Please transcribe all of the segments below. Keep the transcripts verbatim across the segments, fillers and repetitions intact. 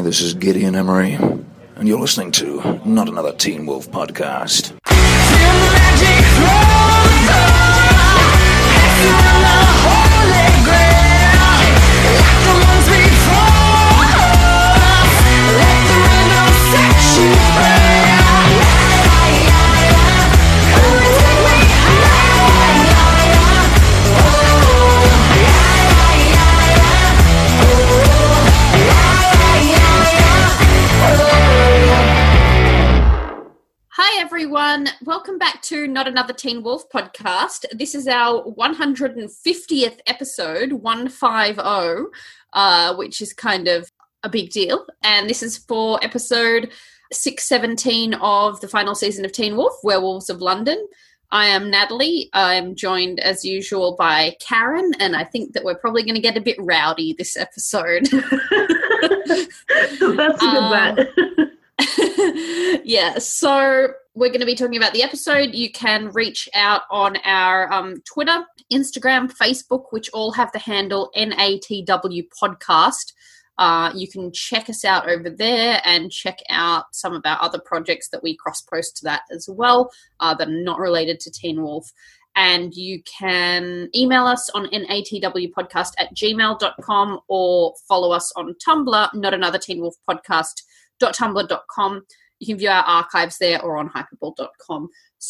this is Gideon Emery, and you're listening to Not Another Teen Wolf Podcast. Hi everyone, welcome back to Not Another Teen Wolf Podcast. This is our one hundred fiftieth episode, one fifty, uh, which is kind of a big deal. And this is for episode six seventeen of the final season of Teen Wolf, Werewolves of London. I am Natalie. I'm joined as usual by Karen, and I think that we're probably going to get a bit rowdy this episode. That's a good um, bet. Yeah, so we're going to be talking about the episode. You can reach out on our um, Twitter, Instagram, Facebook, which all have the handle N A T W Podcast. Uh, you can check us out over there and check out some of our other projects that we cross-post to that as well uh, that are not related to Teen Wolf. And you can email us on natwpodcast at gmail dot com or follow us on Tumblr, Not Another Teen Wolf Podcast dot tumblr dot com. You can view our archives there or on hyperball dot com.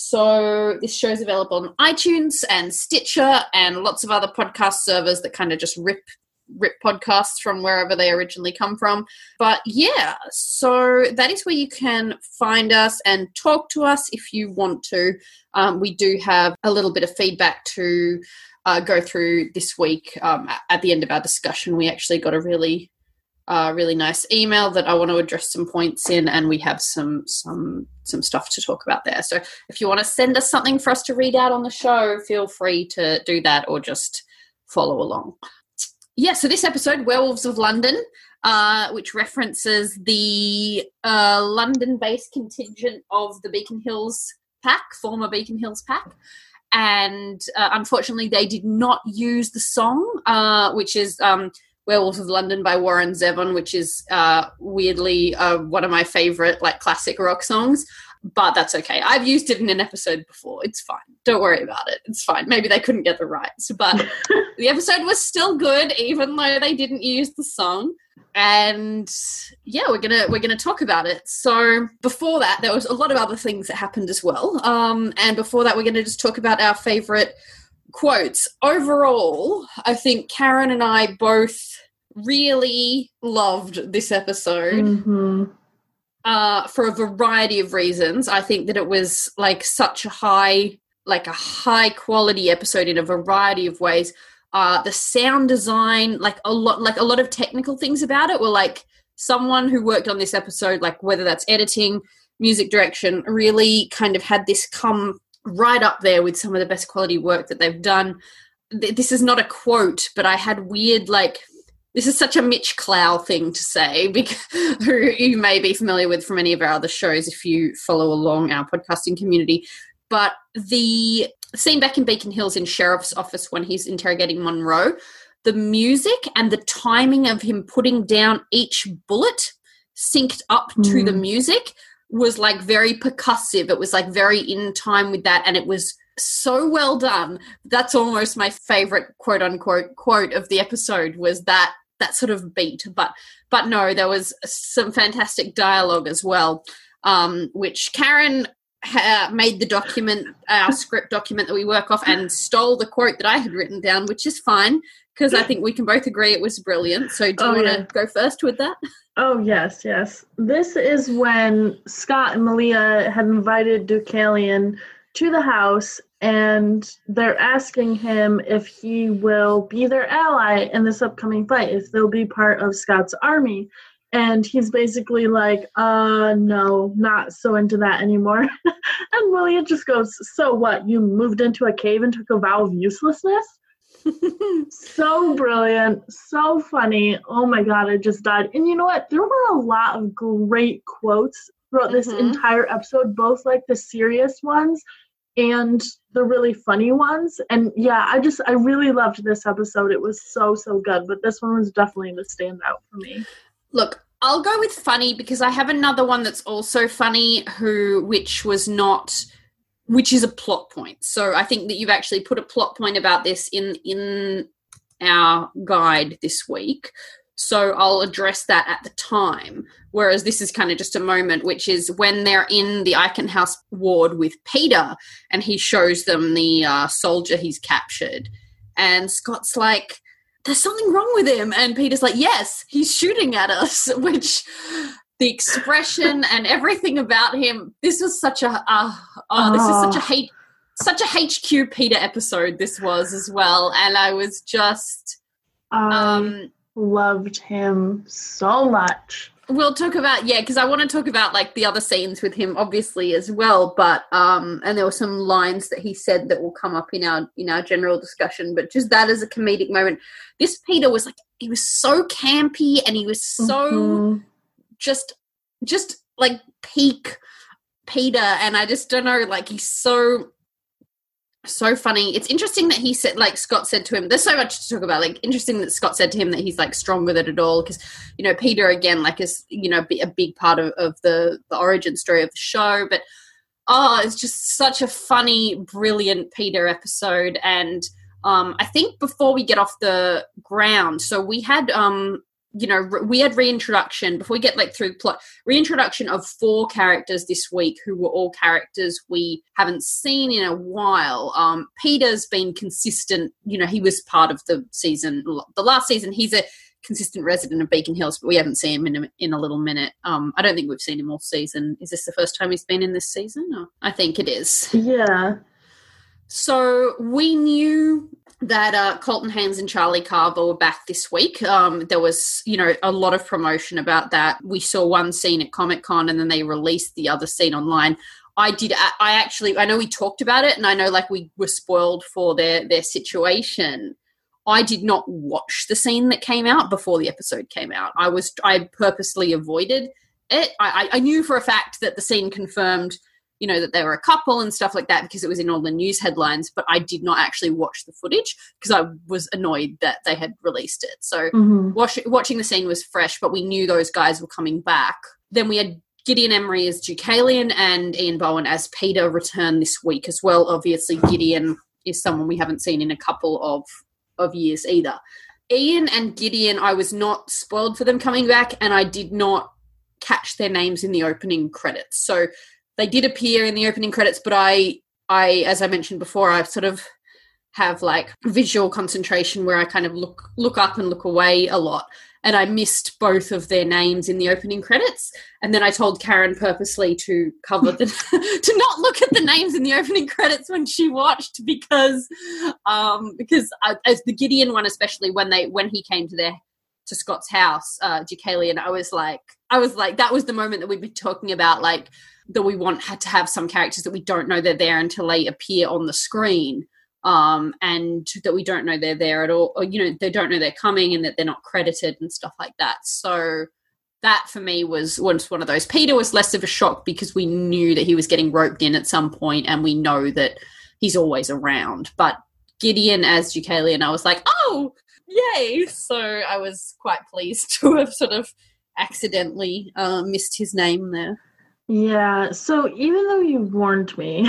So this show is available on iTunes and Stitcher and lots of other podcast servers that kind of just rip rip podcasts from wherever they originally come from. But yeah, so that is where you can find us and talk to us if you want to. Um, we do have a little bit of feedback to uh, go through this week. Um, at the end of our discussion, we actually got a really Uh, really nice email that I want to address some points in, and we have some some some stuff to talk about there. So if you want to send us something for us to read out on the show, feel free to do that or just follow along. Yeah, so this episode, Werewolves of London, uh, which references the uh, London-based contingent of the Beacon Hills Pack, former Beacon Hills Pack. And uh, unfortunately, they did not use the song, uh, which is... Um, Werewolves of London by Warren Zevon, which is uh, weirdly uh, one of my favorite like classic rock songs, but that's okay. I've used it in an episode before. It's fine. Don't worry about it. It's fine. Maybe they couldn't get the rights, but the episode was still good, even though they didn't use the song. And yeah, we're gonna we're gonna talk about it. So before that, there was a lot of other things that happened as well. Um, and before that, we're gonna just talk about our favorite quotes. Overall, I think Karen and I both really loved this episode Mm-hmm. uh, for a variety of reasons. I think that it was like such a high, like a high quality episode in a variety of ways. Uh, the sound design, like a lot, like a lot of technical things about it were like someone who worked on this episode, like whether that's editing, music direction, really kind of had this come right up there with some of the best quality work that they've done. This is not a quote, but I had weird, like, this is such a Mitch Clow thing to say, because, who you may be familiar with from any of our other shows if you follow along our podcasting community. But the scene back in Beacon Hills in Sheriff's office when he's interrogating Monroe, the music and the timing of him putting down each bullet synced up mm. to the music was like very percussive. It was like very in time with that, and it was so well done. That's almost my favorite quote unquote quote of the episode, was that that sort of beat. But but no, there was some fantastic dialogue as well, um, which Karen ha- made the document, our script document that we work off, and stole the quote that I had written down, which is fine because I think we can both agree it was brilliant. So do you oh, want to yeah. go first with that? Oh, yes, yes. This is when Scott and Malia have invited Deucalion to the house, and they're asking him if he will be their ally in this upcoming fight, if they'll be part of Scott's army. And he's basically like, uh, no, not so into that anymore. And Malia just goes, so what, you moved into a cave and took a vow of uselessness? So brilliant, so funny. Oh my god, I just died. And you know what? There were a lot of great quotes throughout this mm-hmm. entire episode, both like the serious ones and the really funny ones. And yeah, I just, I really loved this episode. It was so, so good. But this one was definitely the standout for me. Look, I'll go with funny because I have another one that's also funny who which was not which is a plot point. So I think that you've actually put a plot point about this in in our guide this week. So I'll address that at the time, whereas this is kind of just a moment, which is when they're in the Icon House ward with Peter and he shows them the uh, soldier he's captured. And Scott's like, there's something wrong with him. And Peter's like, yes, he's shooting at us, which the expression and everything about him, this was such a, uh, oh, this is such a hate, such a H Q Peter episode this was as well. And I was just... Um, um loved him so much. We'll talk about, yeah, because I want to talk about, like, the other scenes with him, obviously, as well, but, um, and there were some lines that he said that will come up in our, in our general discussion, but just that as a comedic moment. This Peter was, like, he was so campy, and he was so Mm-hmm. just, just, like, peak Peter, and I just don't know, like, he's so... so funny. It's interesting that he said, like Scott said to him, there's so much to talk about, like interesting that Scott said to him that he's like strong with it at all because, you know, Peter again, like is, you know, a big part of, of the, the origin story of the show, but oh, it's just such a funny, brilliant Peter episode. And um, I think before we get off the ground, so we had, um, you know, re- we had reintroduction, before we get like through the plot, reintroduction of four characters this week who were all characters we haven't seen in a while. Um, Peter's been consistent, you know, he was part of the season, the last season, he's a consistent resident of Beacon Hills, but we haven't seen him in a, in a little minute. Um, I don't think we've seen him all season. Is this the first time he's been in this season? Or? I think it is. Yeah. So we knew that uh, Colton Haynes and Charlie Carver were back this week. Um, there was, you know, a lot of promotion about that. We saw one scene at Comic-Con and then they released the other scene online. I did, I actually, I know we talked about it and I know like we were spoiled for their, their situation. I did not watch the scene that came out before the episode came out. I was, I purposely avoided it. I, I knew for a fact that the scene confirmed, you know, that they were a couple and stuff like that because it was in all the news headlines, but I did not actually watch the footage because I was annoyed that they had released it. So Mm-hmm. watch, watching the scene was fresh, but we knew those guys were coming back. Then we had Gideon Emery as Deucalion and Ian Bohen as Peter return this week as well. Obviously, Gideon is someone we haven't seen in a couple of, of years either. Ian and Gideon, I was not spoiled for them coming back, and I did not catch their names in the opening credits. So they did appear in the opening credits, but I, I, as I mentioned before, I sort of have like visual concentration where I kind of look look up and look away a lot. And I missed both of their names in the opening credits. And then I told Karen purposely to cover the, to not look at the names in the opening credits when she watched because, um, because I, as the Gideon one, especially when they, when he came to their, to Scott's house, uh, Deucalion, I was like, I was like, that was the moment that we'd be talking about, like, that we want had to have some characters that we don't know they're there until they appear on the screen, um, and that we don't know they're there at all, or, you know, they don't know they're coming and that they're not credited and stuff like that. So that for me was, was one of those. Peter was less of a shock because we knew that he was getting roped in at some point and we know that he's always around. But Gideon as Deucalion, I was like, oh, yay. So I was quite pleased to have sort of accidentally uh, missed his name there. Yeah, so even though you warned me,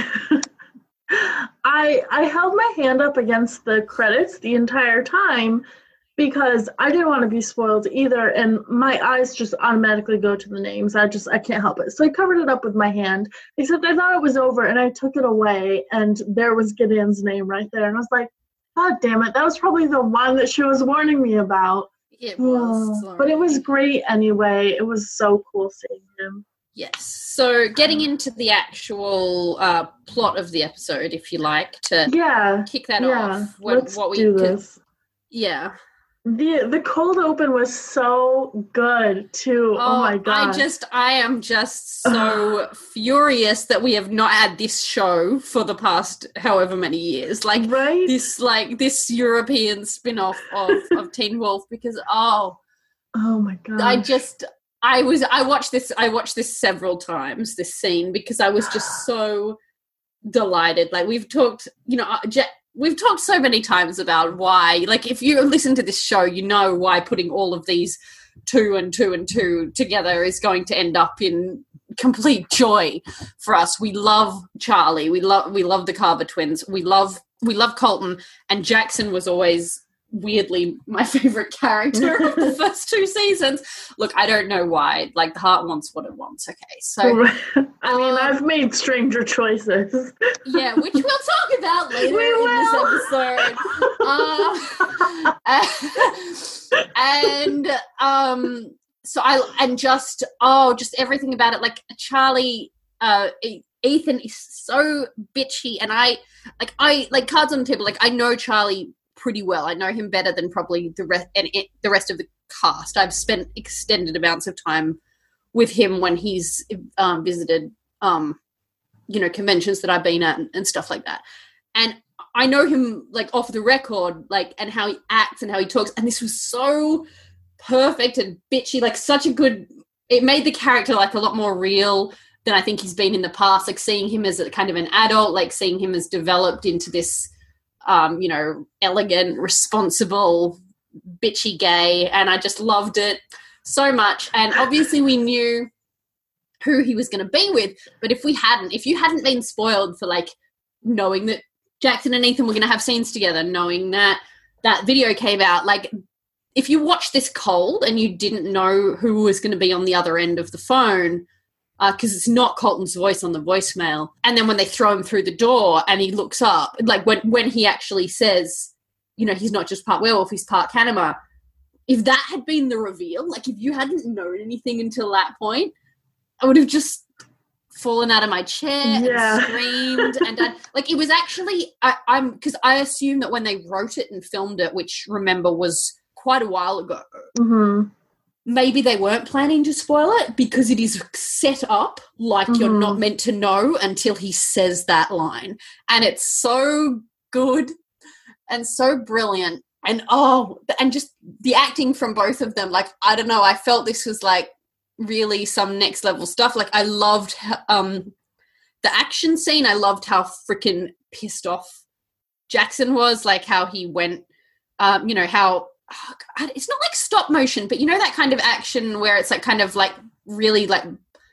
I I held my hand up against the credits the entire time because I didn't want to be spoiled either, and my eyes just automatically go to the names. I just, I can't help it. So I covered it up with my hand, except I thought it was over, and I took it away, and there was Gideon's name right there, and I was like, God damn it, that was probably the one that she was warning me about. It was. Oh, but it was great anyway. It was so cool seeing him. Yes. So getting into the actual uh, plot of the episode, if you like, to yeah, kick that yeah. off. What, Let's what we do could, this. Yeah. The the cold open was so good too. Oh, oh my god! I just I am just so furious that we have not had this show for the past however many years. Like right? this like this European spin-off of, of Teen Wolf because oh oh my god! I just I was I watched this I watched this several times, this scene, because I was just so delighted. Like we've talked, you know, Jet. We've talked so many times about why, like if you listen to this show, you know why putting all of these two and two and two together is going to end up in complete joy for us. We love Charlie. We love we love the Carver twins. We love we love Colton, and Jackson was always weirdly my favorite character of the first two seasons. Look, I don't know why. Like, the heart wants what it wants. Okay, so I mean, um, I've made stranger choices. Yeah, which we'll talk about later we in will. this episode. Uh, and um, so I and just oh, just everything about it. Like Charlie, uh, Ethan is so bitchy, and I like I like cards on the table. Like, I know Charlie pretty well. I know him better than probably the rest and it, the rest of the cast. I've spent extended amounts of time with him when he's um, visited, um, you know, conventions that I've been at and, and stuff like that. And I know him like off the record, like, and how he acts and how he talks. And this was so perfect and bitchy, like such a good. It made the character like a lot more real than I think he's been in the past. Like, seeing him as a kind of an adult, like seeing him as developed into this. Um, you know, elegant, responsible, bitchy gay, and I just loved it so much. And obviously we knew who he was going to be with, but if we hadn't, if you hadn't been spoiled for, like, knowing that Jackson and Ethan were going to have scenes together, knowing that that video came out, like, if you watched this cold and you didn't know who was going to be on the other end of the phone, because uh, it's not Colton's voice on the voicemail. And then when they throw him through the door and he looks up, like when, when he actually says, you know, he's not just part werewolf, he's part Kanima. If that had been the reveal, like if you hadn't known anything until that point, I would have just fallen out of my chair yeah. and screamed. and I, like it was actually, I, I'm because I assume that when they wrote it and filmed it, which remember was quite a while ago, mm-hmm. maybe they weren't planning to spoil it because it is set up like mm-hmm. you're not meant to know until he says that line. And it's so good and so brilliant. And, oh, and just the acting from both of them, like, I don't know, I felt this was, like, really some next level stuff. Like, I loved um, the action scene. I loved how freaking pissed off Jackson was, like how he went, um, you know, how, Oh, God, it's not like stop motion, but you know that kind of action where it's like kind of like really like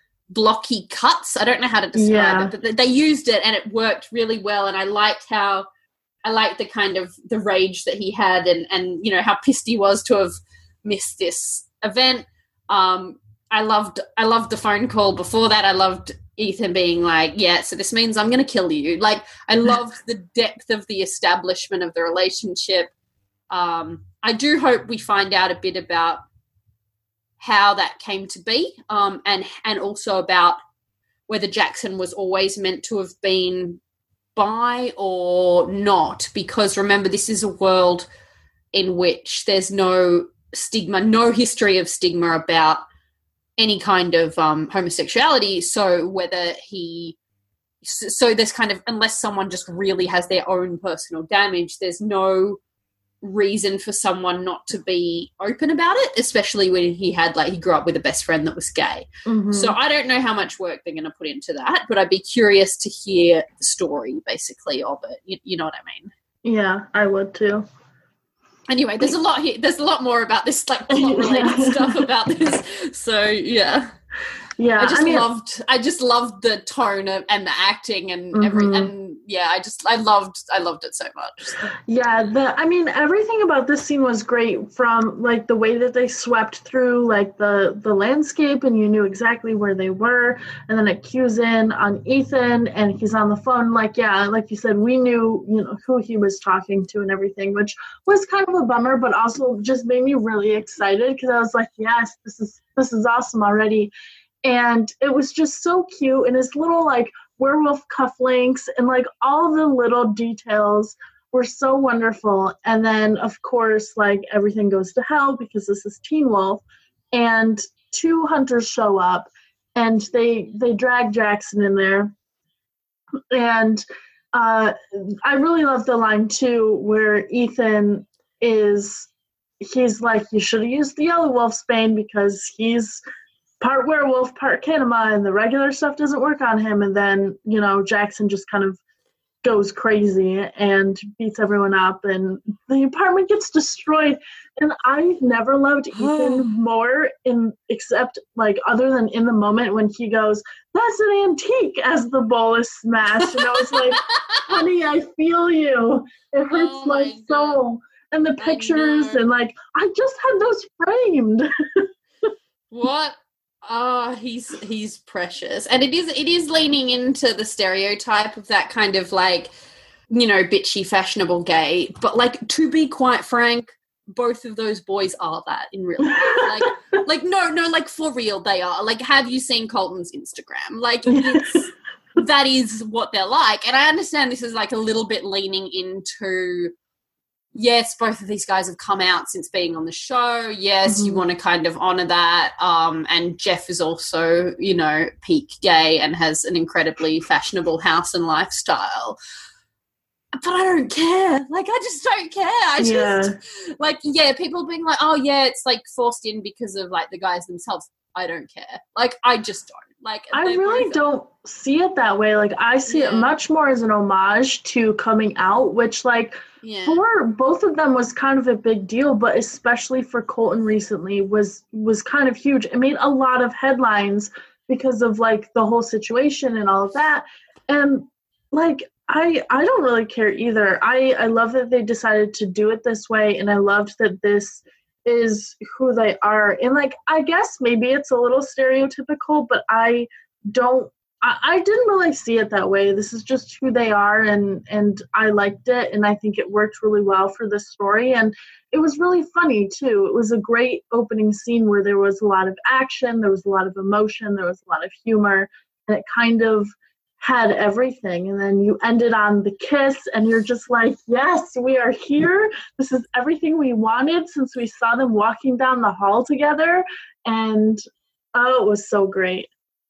blocky cuts. I don't know how to describe yeah. it, but they used it and it worked really well. And I liked how I liked the kind of the rage that he had, and and you know how pissed he was to have missed this event. Um, I loved I loved the phone call before that. I loved Ethan being like, "Yeah, so this means I'm going to kill you." Like, I loved the depth of the establishment of the relationship. Um, I do hope we find out a bit about how that came to be, um, and and also about whether Jackson was always meant to have been bi or not, because remember, this is a world in which there's no stigma, no history of stigma about any kind of um, homosexuality. So whether he, so there's kind of, unless someone just really has their own personal damage, there's no reason for someone not to be open about it, especially when he had, like, he grew up with a best friend that was gay. Mm-hmm. So I don't know how much work they're going to put into that, but I'd be curious to hear the story, basically, of it. You, you know what I mean? Yeah, I would too. Anyway, there's a lot here. There's a lot more about this, like, plot-related yeah. stuff about this. So, yeah. Yeah, I just I mean, loved. I just loved the tone of, and the acting and mm-hmm. every. And yeah, I just I loved. I loved it so much. Yeah, the I mean, everything about this scene was great. From like the way that they swept through like the the landscape, and you knew exactly where they were, and then it cues in on Ethan, and he's on the phone. Like, yeah, like you said, we knew you know who he was talking to and everything, which was kind of a bummer, but also just made me really excited because I was like, yes, this is this is awesome already. And it was just so cute, and his little, like, werewolf cufflinks and, like, all the little details were so wonderful. And then, of course, like, everything goes to hell because this is Teen Wolf, and two hunters show up, and they they drag Jackson in there. And uh, I really love the line, too, where Ethan is, he's like, you should have used the Yellow Wolf's bane because he's part werewolf, part Kanima, and the regular stuff doesn't work on him. And then, you know, Jackson just kind of goes crazy and beats everyone up, and the apartment gets destroyed. And I've never loved Ethan more, in except like other than in the moment when he goes, "That's an antique," as the bowl is smashed, and I was like, "Honey, I feel you. It hurts Oh my, my soul." And the pictures, and like I just had those framed. What? Oh, he's he's precious, and it is it is leaning into the stereotype of that kind of like, you know, bitchy, fashionable gay. But like, to be quite frank, both of those boys are that in real life. Like, like no, no, like for real, they are. Like, have you seen Colton's Instagram? Like, it's that is what they're like. And I understand this is like a little bit leaning into, yes, both of these guys have come out since being on the show. Yes, mm-hmm. you want to kind of honor that. Um, and Jeff is also, you know, peak gay and has an incredibly fashionable house and lifestyle. But I don't care. Like, I just don't care. I just, yeah. like, yeah, people being like, oh, yeah, it's, like, forced in because of, like, the guys themselves. I don't care. Like, I just don't. Like, I really both- don't see it that way. Like, I see yeah. it much more as an homage to coming out, which, like, yeah. for both of them was kind of a big deal, but especially for Colton recently was was kind of huge. It made a lot of headlines because of, like, the whole situation and all of that. And, like, I I don't really care either. I, I love that they decided to do it this way, and I loved that this is who they are. And, like, I guess maybe it's a little stereotypical, but I don't I, I didn't really see it that way. This is just who they are, and, and I liked it, and I think it worked really well for this story. And it was really funny, too. It was a great opening scene where there was a lot of action, there was a lot of emotion, there was a lot of humor, and it kind of had everything. And then you ended on the kiss, and you're just like, yes, we are here. This is everything we wanted since we saw them walking down the hall together. And oh, it was so great.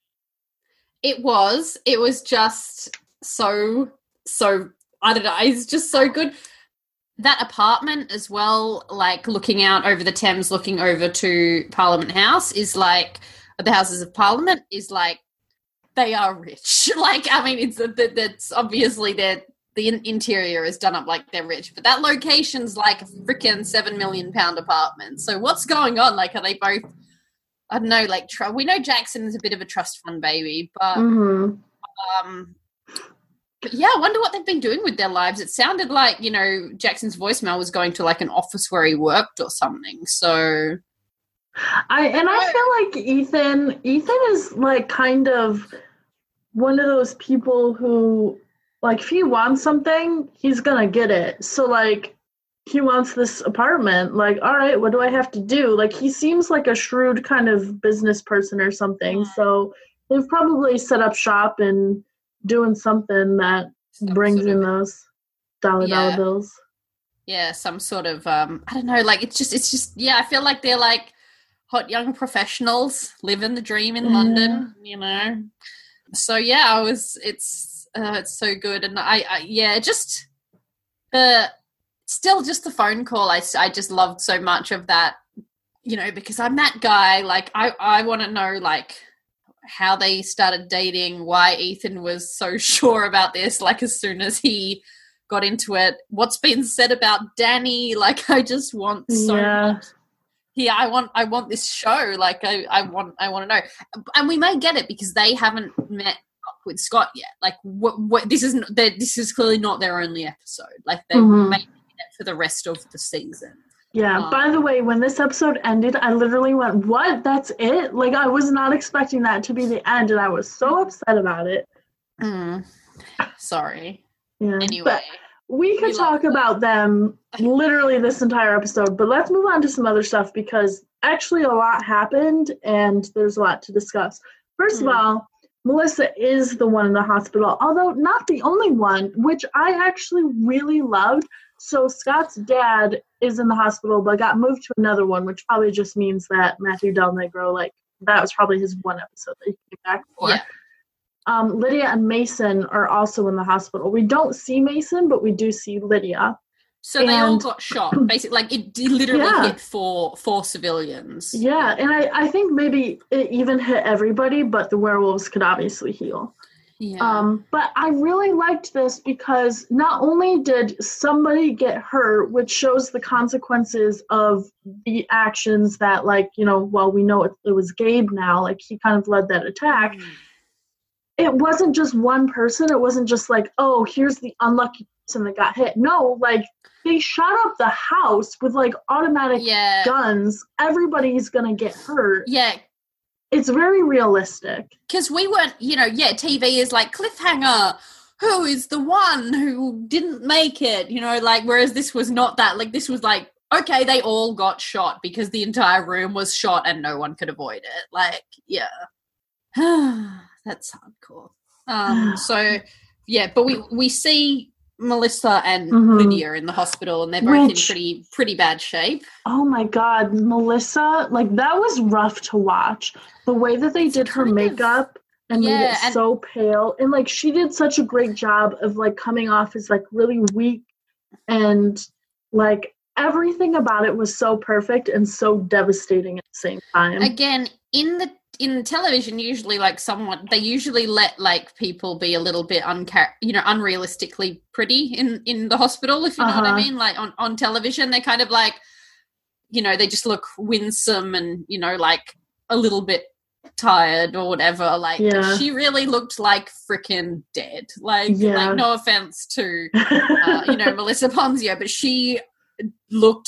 It was. It was just so, so, I don't know, it's just so good. That apartment as well, like looking out over the Thames, looking over to Parliament House, is like, the Houses of Parliament, is like, they are rich. Like, I mean, it's that's obviously that the in- interior is done up like they're rich, but that location's like a freaking seven million pound apartment. So what's going on? Like, are they both? I don't know. Like, tr- we know Jackson is a bit of a trust fund baby, but mm-hmm. um, but yeah, I wonder what they've been doing with their lives. It sounded like, you know, Jackson's voicemail was going to like an office where he worked or something. So. I and I feel like Ethan Ethan is like kind of one of those people who, like, if he wants something, he's gonna get it. So, like, he wants this apartment, like, all right, what do I have to do? Like, he seems like a shrewd kind of business person or something. So they've probably set up shop and doing something that some brings in of, those dollar yeah. dollar bills. Yeah, some sort of um I don't know, like it's just it's just yeah, I feel like they're like hot young professionals living the dream in mm. London, you know. So yeah, I was. It's uh, it's so good, and I, I yeah, just uh, still just the phone call. I I just loved so much of that, you know, because I'm that guy. Like I I want to know like how they started dating, why Ethan was so sure about this. Like as soon as he got into it, what's been said about Danny? Like I just want so yeah. much. Yeah, I want I want this show. Like I, I want I want to know, and we may get it because they haven't met up with Scott yet. Like what, what this is this is clearly not their only episode. Like they mm-hmm. may get it for the rest of the season. Yeah. Um, by the way, when this episode ended, I literally went, "What? That's it?" Like I was not expecting that to be the end, and I was so upset about it. Mm, sorry. Yeah. Anyway. But- We could we talk about them literally this entire episode, but let's move on to some other stuff because actually a lot happened and there's a lot to discuss. First mm. of all, Melissa is the one in the hospital, although not the only one, which I actually really loved. So Scott's dad is in the hospital, but got moved to another one, which probably just means that Matthew Del Negro, like, that was probably his one episode that he came back for. Yeah. Um, Lydia and Mason are also in the hospital. We don't see Mason, but we do see Lydia. So and, they all got shot, basically. Like, it literally yeah. hit four, four civilians. Yeah, and I, I think maybe it even hit everybody, but the werewolves could obviously heal. Yeah. Um, but I really liked this because not only did somebody get hurt, which shows the consequences of the actions that, like, you know, well, we know it, it was Gabe now, like he kind of led that attack. Mm. It wasn't just one person. It wasn't just like, oh, here's the unlucky person that got hit. No, like they shot up the house with like automatic yeah. guns. Everybody's going to get hurt. Yeah. It's very realistic. Because we weren't, you know, yeah, T V is like cliffhanger. Who is the one who didn't make it? You know, like, whereas this was not that. Like, this was like, okay, they all got shot because the entire room was shot and no one could avoid it. Like, yeah. That's hardcore. Um, so, yeah, but we, we see Melissa and mm-hmm. Lydia in the hospital, and they're both Which, in pretty pretty bad shape. Oh my God, Melissa, like that was rough to watch. The way that they it's did her makeup of, and yeah, made it and, so pale, and like she did such a great job of like coming off as like really weak, and like everything about it was so perfect and so devastating at the same time. Again, in the in television, usually like someone they usually let like people be a little bit uncar you know unrealistically pretty in in the hospital, if you know uh-huh. what I mean. Like on on television, they kind of like, you know, they just look winsome and, you know, like a little bit tired or whatever. Like yeah. she really looked like freaking dead. Like yeah. like no offense to uh, you know Melissa Ponzio, but she looked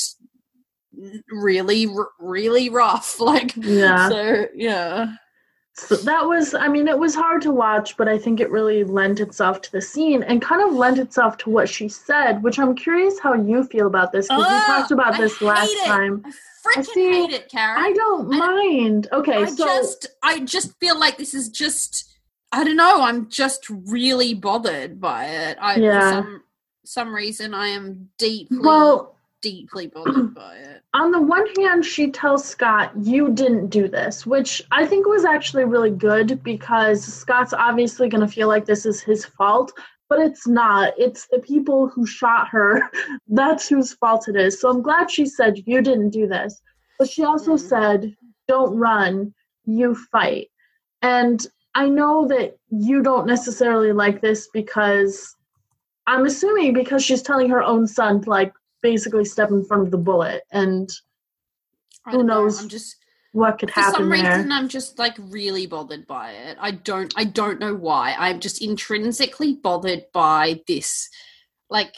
really really rough, like yeah so yeah so that was I mean it was hard to watch, but I think it really lent itself to the scene and kind of lent itself to what she said, which I'm curious how you feel about this, because oh, we talked about I this last it. time. I freaking I see, hate it, Karen. I don't I, mind okay I so just I just feel like this is just I don't know I'm just really bothered by it. I yeah. for some some reason I am deeply well deeply bothered by it. On the one hand, she tells Scott, you didn't do this, which I think was actually really good, because Scott's obviously going to feel like this is his fault, but it's not. It's the people who shot her. That's whose fault it is. So I'm glad she said, you didn't do this. But she also mm. said, don't run, you fight. And I know that you don't necessarily like this, because I'm assuming because she's telling her own son to, like, basically step in front of the bullet, and who knows know, I'm just, what could for happen some there. reason I'm just like really bothered by it. I don't I don't know why. I'm just intrinsically bothered by this. Like,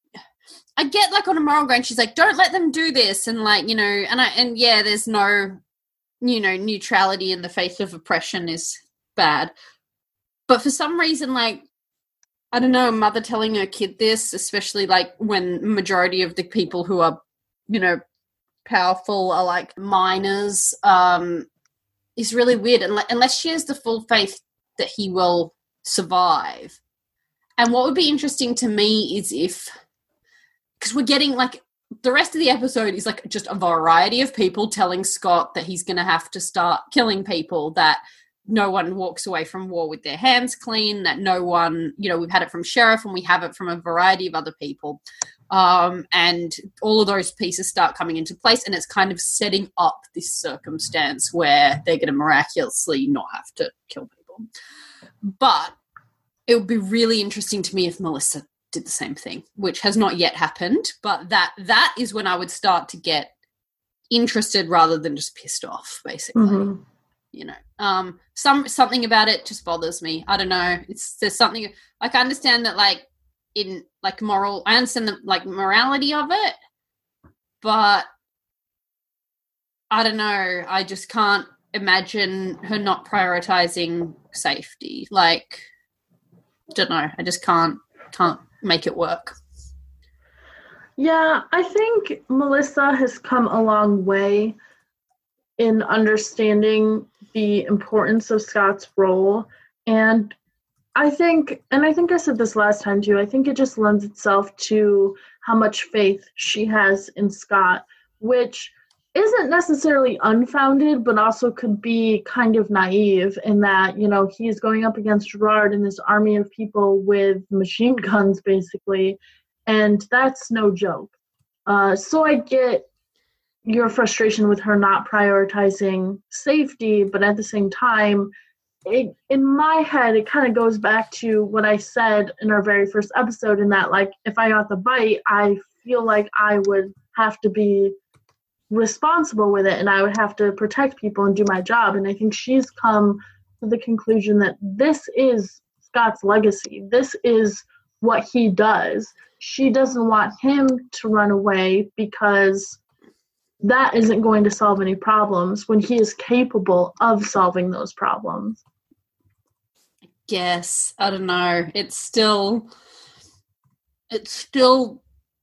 I get like on a moral ground she's like, don't let them do this, and like, you know, and I and yeah, there's no, you know, neutrality in the face of oppression is bad. But for some reason, like, I don't know, a mother telling her kid this, especially like when majority of the people who are, you know, powerful are like minors, um, is really weird. Unless she has the full faith that he will survive. And what would be interesting to me is if, because we're getting like, the rest of the episode is like just a variety of people telling Scott that he's going to have to start killing people, that no one walks away from war with their hands clean, that no one, you know, we've had it from Sheriff and we have it from a variety of other people. Um, and all of those pieces start coming into place, and it's kind of setting up this circumstance where they're going to miraculously not have to kill people. But it would be really interesting to me if Melissa did the same thing, which has not yet happened, but that that is when I would start to get interested rather than just pissed off, basically. Mm-hmm. You know, um, some something about it just bothers me. I don't know. It's there's something like I understand that, like in like moral, I understand the like morality of it, but I don't know. I just can't imagine her not prioritizing safety. Like, don't know. I just can't can't make it work. Yeah, I think Melissa has come a long way in understanding the importance of Scott's role. And I think, and I think I said this last time too, I think it just lends itself to how much faith she has in Scott, which isn't necessarily unfounded, but also could be kind of naive in that, you know, he's going up against Gerard and this army of people with machine guns, basically, and that's no joke. Uh, so I get your frustration with her not prioritizing safety, but at the same time, it, in my head, it kind of goes back to what I said in our very first episode, in that, like, if I got the bite, I feel like I would have to be responsible with it, and I would have to protect people and do my job. And I think she's come to the conclusion that this is Scott's legacy. This is what he does. She doesn't want him to run away because that isn't going to solve any problems when he is capable of solving those problems. Yes, I don't know. It's still, it's still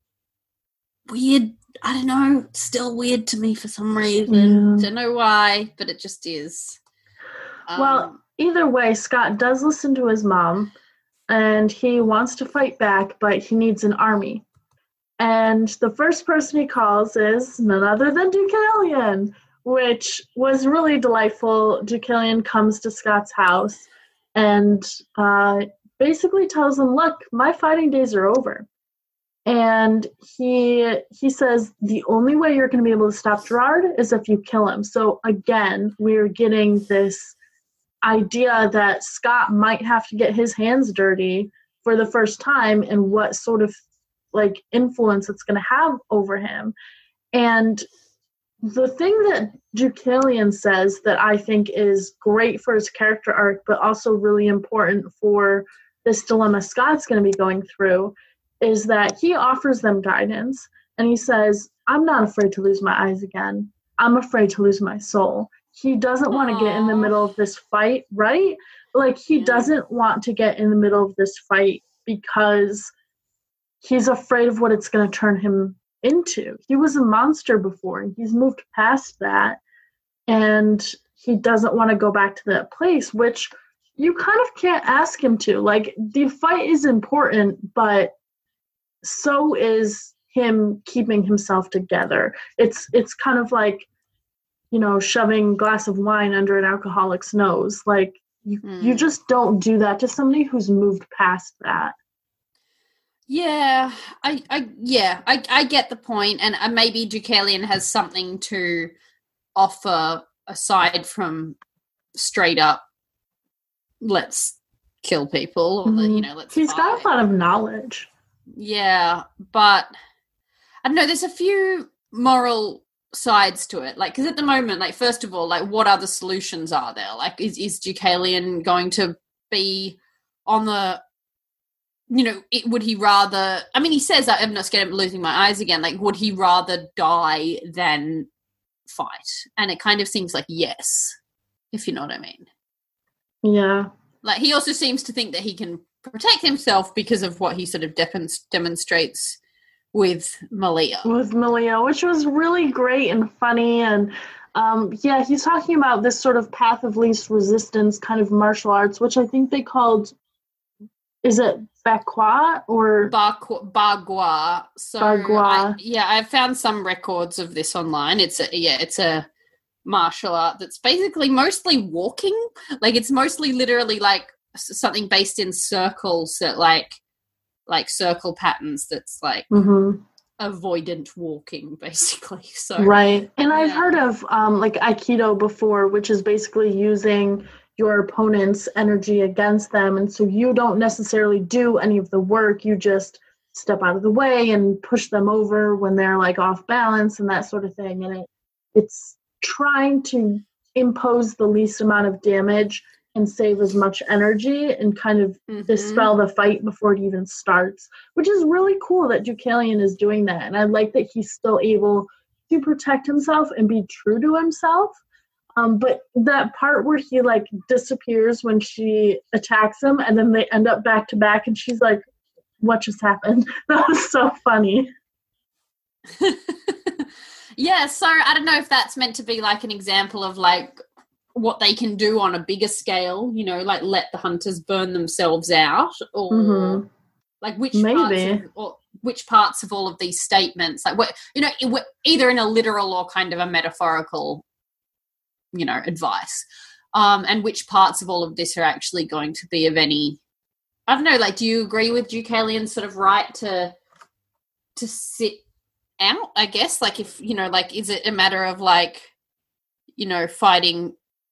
weird. I don't know. It's still weird to me for some reason. Yeah. Don't know why, but it just is. Um, Well, either way, Scott does listen to his mom, and he wants to fight back, but he needs an army. And the first person he calls is none other than Deucalion, which was really delightful. Deucalion comes to Scott's house and uh, basically tells him, look, my fighting days are over. And he he says the only way you're going to be able to stop Gerard is if you kill him. So again, we're getting this idea that Scott might have to get his hands dirty for the first time, and what sort of like influence it's going to have over him. And the thing that Deucalion says that I think is great for his character arc, but also really important for this dilemma Scott's going to be going through, is that he offers them guidance, and he says, I'm not afraid to lose my eyes again. I'm afraid to lose my soul. He doesn't want to get in the middle of this fight, right? Like, he Yeah. doesn't want to get in the middle of this fight because he's afraid of what it's going to turn him into. He was a monster before, and he's moved past that, and he doesn't want to go back to that place, which you kind of can't ask him to. Like, the fight is important, but so is him keeping himself together. It's it's kind of like, you know, shoving a glass of wine under an alcoholic's nose. Like, you, Mm. you just don't do that to somebody who's moved past that. Yeah, I, I, yeah, I, I get the point, and uh, maybe Deucalion has something to offer aside from straight up, let's kill people, or Mhm. you know, let's. He's got fight. a lot of knowledge. Yeah, but I don't know. There's a few moral sides to it, like because at the moment, like first of all, like what other solutions are there? Like, is is Deucalion going to be on the you know, it, would he rather, I mean, he says that I'm not scared of losing my eyes again. Like, would he rather die than fight? And it kind of seems like yes, if you know what I mean. Yeah. Like, he also seems to think that he can protect himself because of what he sort of de- demonstrates with Malia. With Malia, which was really great and funny. And um, yeah, he's talking about this sort of path of least resistance kind of martial arts, which I think they called, is it Bakwa or Bagua? Bagua. So Bagua. I, yeah, I've found some records of this online. It's a yeah, it's a martial art that's basically mostly walking. Like, it's mostly literally like something based in circles that like like circle patterns. That's like Mm-hmm. avoidant walking, basically. So Right. And I've yeah. heard of um, like Aikido before, which is basically using your opponent's energy against them. And so you don't necessarily do any of the work. You just step out of the way and push them over when they're like off balance and that sort of thing. And it, it's trying to impose the least amount of damage and save as much energy and kind of Mhm. dispel the fight before it even starts, which is really cool that Deucalion is doing that. And I like that he's still able to protect himself and be true to himself. Um, but that part where he like disappears when she attacks him and then they end up back to back and she's like, what just happened? That was so funny. Yeah, so I don't know if that's meant to be like an example of like what they can do on a bigger scale, you know, like let the hunters burn themselves out, or Mhm. like which Maybe. parts of, or which parts of all of these statements, like what, you know, it- either in a literal or kind of a metaphorical, you know, advice, um, and which parts of all of this are actually going to be of any, I don't know, like, do you agree with Deucalion's sort of right to to sit out, I guess? Like, if, you know, like, is it a matter of like, you know, fighting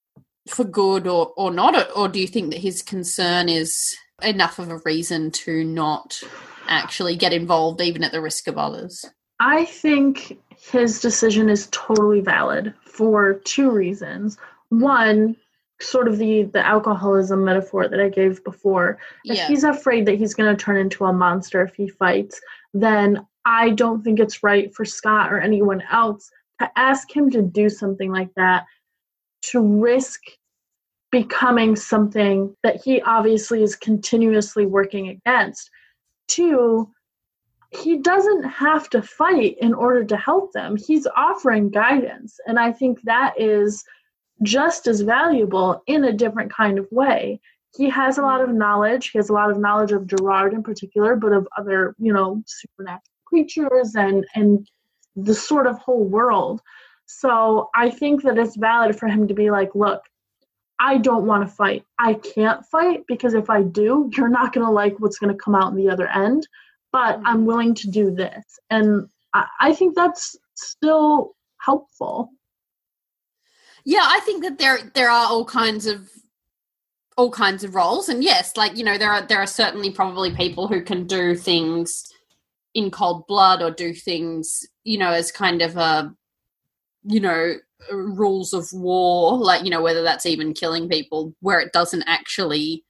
for good or, or not? Or, or do you think that his concern is enough of a reason to not actually get involved, even at the risk of others? I think his decision is totally valid for two reasons. One, sort of the, the alcoholism metaphor that I gave before. If Yeah. he's afraid that he's going to turn into a monster if he fights, then I don't think it's right for Scott or anyone else to ask him to do something like that, to risk becoming something that he obviously is continuously working against. Two, he doesn't have to fight in order to help them. He's offering guidance. And I think that is just as valuable in a different kind of way. He has a lot of knowledge. He has a lot of knowledge of Gerard in particular, but of other, you know, supernatural creatures and, and the sort of whole world. So I think that it's valid for him to be like, look, I don't want to fight. I can't fight because if I do, you're not going to like what's going to come out in the other end. But mm-hmm. I'm willing to do this. And I, I think that's still helpful. Yeah, I think that there there are all kinds of all kinds of roles. And yes, like, you know, there are there are certainly probably people who can do things in cold blood or do things, you know, as kind of a, you know, rules of war, like, you know, whether that's even killing people, where it doesn't actually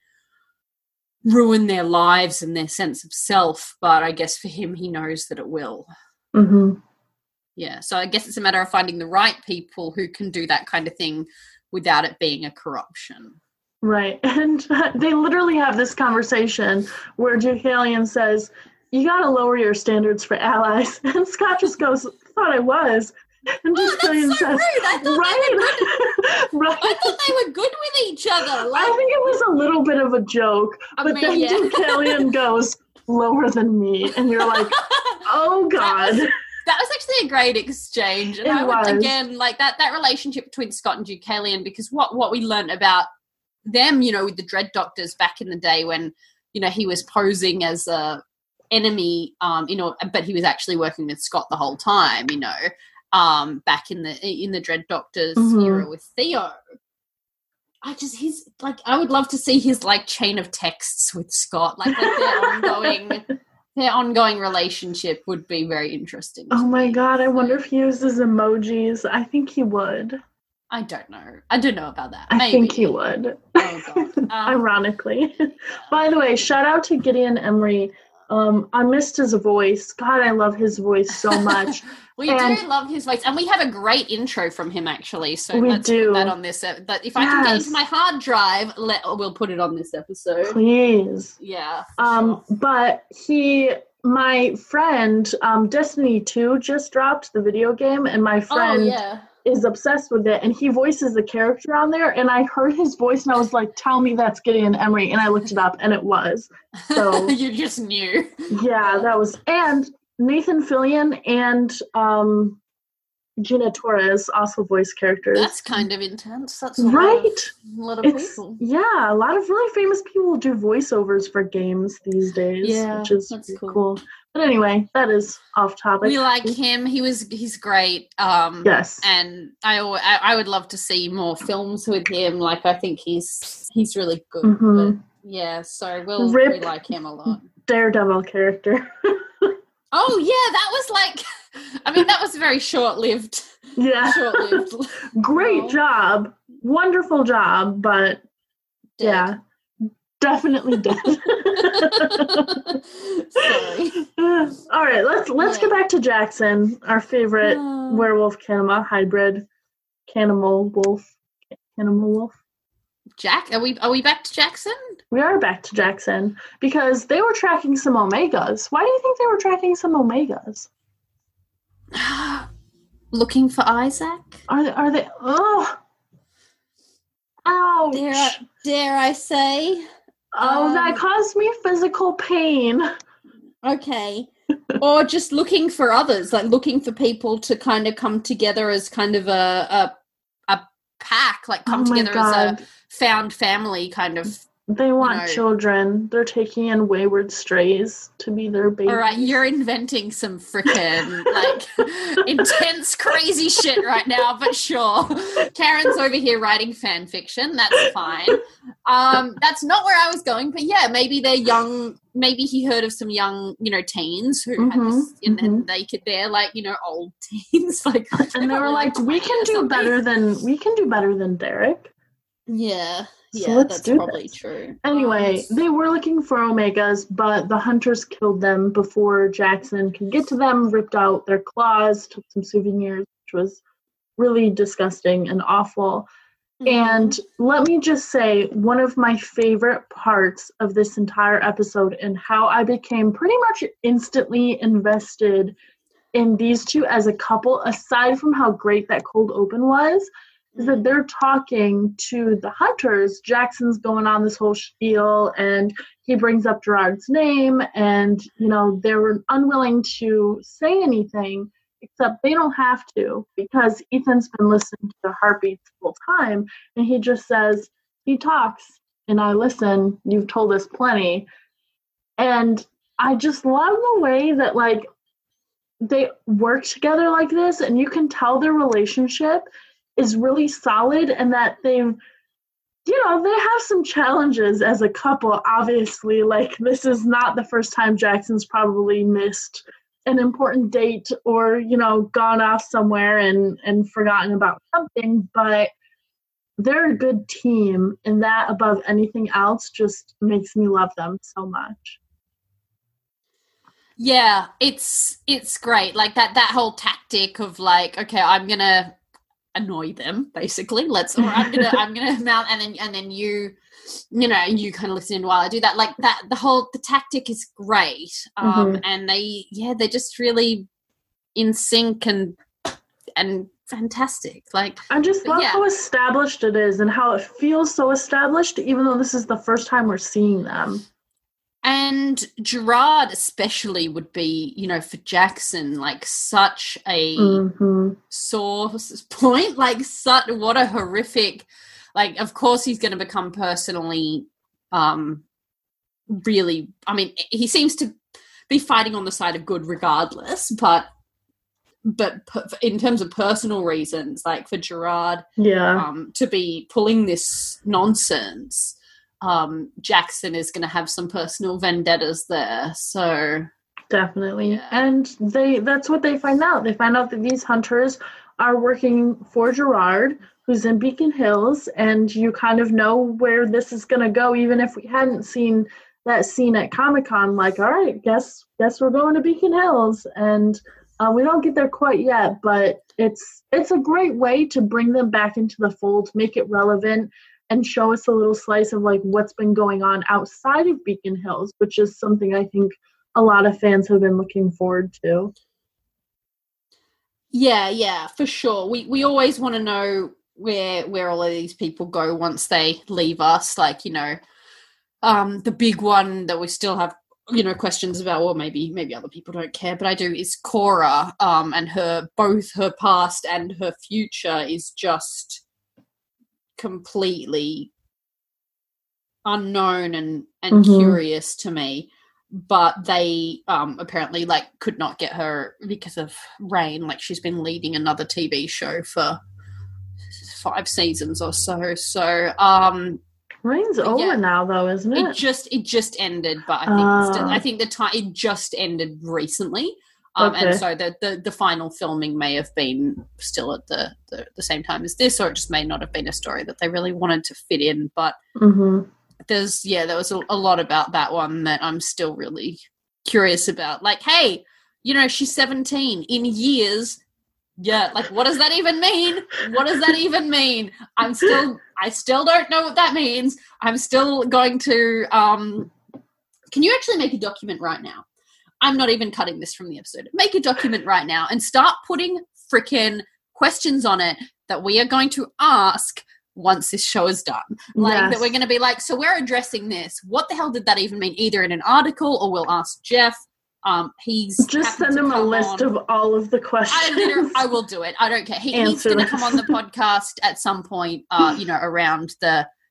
ruin their lives and their sense of self. But I guess for him, he knows that it will. Mm-hmm. Yeah, so I guess it's a matter of finding the right people who can do that kind of thing without it being a corruption. Right, and they literally have this conversation where Deucalion says, you got to lower your standards for allies. And Scott just goes, thought I was. And oh, Deucalion that's so says, rude. I thought right, they were good. right. I thought they were good with each other. Like, I think it was a little bit of a joke, I but mean, then yeah. Deucalion goes, lower than me. And you're like, oh, God. That was, that was actually a great exchange. And It I would, was. again, like that that relationship between Scott and Deucalion, because what, what we learned about them, you know, with the Dread Doctors back in the day when, you know, he was posing as a enemy, um, you know, but he was actually working with Scott the whole time, you know, um, back in the in the Dread Doctors Mm-hmm. era with Theo. I just, his, like, I would love to see his, like, chain of texts with Scott, like, like their ongoing, their ongoing relationship would be very interesting. Oh, my me. God, I wonder if he uses emojis. I think he would. I don't know. I don't know about that. I Maybe. think he would. Oh, God. Um, Ironically. By the way, shout out to Gideon Emery. Um, I missed his voice. God, I love his voice so much. we and do love his voice, and we have a great intro from him, actually. So we let's do. put that on this. Ep- but if I can get Yes. into my hard drive, let we'll put it on this episode. Please. Yeah. for Um, sure. but he, my friend, um, Destiny two just dropped the video game, and my friend Oh yeah. is obsessed with it, and he voices the character on there, and I heard his voice, and I was like, tell me that's Gideon Emery, and I looked it up, and it was. So, you just knew. yeah, that was, and Nathan Fillion and um, Gina Torres also voice characters. That's kind of intense. That's a lot right. Of, a lot of It's people. yeah, a lot of really famous people do voiceovers for games these days, Yeah, which is that's pretty cool. cool. But anyway, that is off topic. We like him. He was he's great. Um, Yes. and I, al- I I would love to see more films with him. Like I think he's he's really good. Mhm. But yeah, so we'll Rip. we like him a lot. Daredevil character. Oh yeah, that was like. I mean, that was very short lived. yeah. Short lived. Great job. Wonderful job, but yeah, definitely dead. Sorry. All right, let's let's Yeah. get back to Jackson, our favorite Uh, werewolf canima hybrid, cannibal wolf, cannibal wolf. Jack, are we are we back to Jackson? We are back to Jackson because they were tracking some omegas. Why do you think they were tracking some omegas? Looking for Isaac? Are they, are they? Oh, ouch! Dare I, dare I say? Oh, that um, caused me physical pain. Okay. Or just looking for others, like looking for people to kind of come together as kind of a a, a pack, like come Oh my together as God. a found family kind of They want you know, children. They're taking in wayward strays to be their babies. All right, you're inventing some freaking like intense, crazy shit right now, but sure. Karen's over here writing fan fiction. That's fine. Um, that's not where I was going, but yeah, maybe they're young. Maybe he heard of some young, you know, teens who mm-hmm, had this, and mm-hmm. then they could. They're like, you know, old teens, like, and they were like, "We can do better than we can do better than Derek." Yeah. So yeah, let's that's do probably this. true. Anyway, um, they were looking for Omegas, but the hunters killed them before Jackson could get to them, ripped out their claws, took some souvenirs, which was really disgusting and awful. Mm-hmm. And let me just say, one of my favorite parts of this entire episode and how I became pretty much instantly invested in these two as a couple, aside from how great that cold open was, is that they're talking to the hunters. Jackson's going on this whole spiel, and he brings up Gerard's name, and, you know, they were unwilling to say anything, except they don't have to, because Ethan's been listening to the heartbeats the whole time, and he just says, he talks, and I listen, you've told us plenty. And I just love the way that, like, they work together like this, and you can tell their relationship is really solid, and that they've, you know, they have some challenges as a couple, obviously. Like, this is not the first time Jackson's probably missed an important date or, you know, gone off somewhere and, and forgotten about something, but they're a good team, and that, above anything else, just makes me love them so much. Yeah, it's it's great. Like, that, that whole tactic of, like, okay, I'm going to annoy them, basically. Let's, or I'm gonna, I'm gonna mount, and then, and then you, you know, you kind of listen in while I do that. Like, that, the whole, the tactic is great, um, mm-hmm. and they, yeah, they're just really in sync and and fantastic. Like, I just love yeah. how established it is, and how it feels so established, even though this is the first time we're seeing them. And Gerard especially would be, you know, for Jackson, like, such a mm-hmm. sore point. Like, such, what a horrific, like, of course he's going to become personally um, really, I mean, he seems to be fighting on the side of good regardless, but but in terms of personal reasons, like, for Gerard yeah. um, to be pulling this nonsense, Um, Jackson is going to have some personal vendettas there, so definitely. Yeah. And they that's what they find out. They find out that these hunters are working for Gerard, who's in Beacon Hills, and you kind of know where this is going to go, even if we hadn't seen that scene at Comic-Con. Like, all right, guess guess we're going to Beacon Hills, and uh, we don't get there quite yet, but it's it's a great way to bring them back into the fold, make it relevant, and show us a little slice of, like, what's been going on outside of Beacon Hills, which is something I think a lot of fans have been looking forward to. Yeah, yeah, for sure. We we always want to know where where all of these people go once they leave us. Like, you know, um, the big one that we still have, you know, questions about, or maybe maybe other people don't care, but I do, is Cora, um, and her, both her past and her future is just completely unknown and and mm-hmm. curious to me. But they um apparently, like, could not get her because of Rain. Like, she's been leading another T V show for five seasons or so. So um Rain's over yeah, now, though, isn't it? It just it just ended, but I think uh. still, I think the time it just ended recently. Um, okay. And so the, the, the final filming may have been still at the, the, the same time as this, or it just may not have been a story that they really wanted to fit in. But mm-hmm. there's, yeah, there was a, a lot about that one that I'm still really curious about. Like, hey, you know, she's seventeen in years. Yeah, like, what does that even mean? What does that even mean? I'm still, I still don't know what that means. I'm still going to, um, can you actually make a document right now? I'm not even cutting this from the episode. Make a document right now and start putting freaking questions on it that we are going to ask once this show is done. Like, yes. that we're going to be like, so we're addressing this. What the hell did that even mean? Either in an article, or we'll ask Jeff. Um, he's just send him a list on. of all of the questions. I, I will do it. I don't care. He, he's going to come on the podcast at some point, uh, you know, around the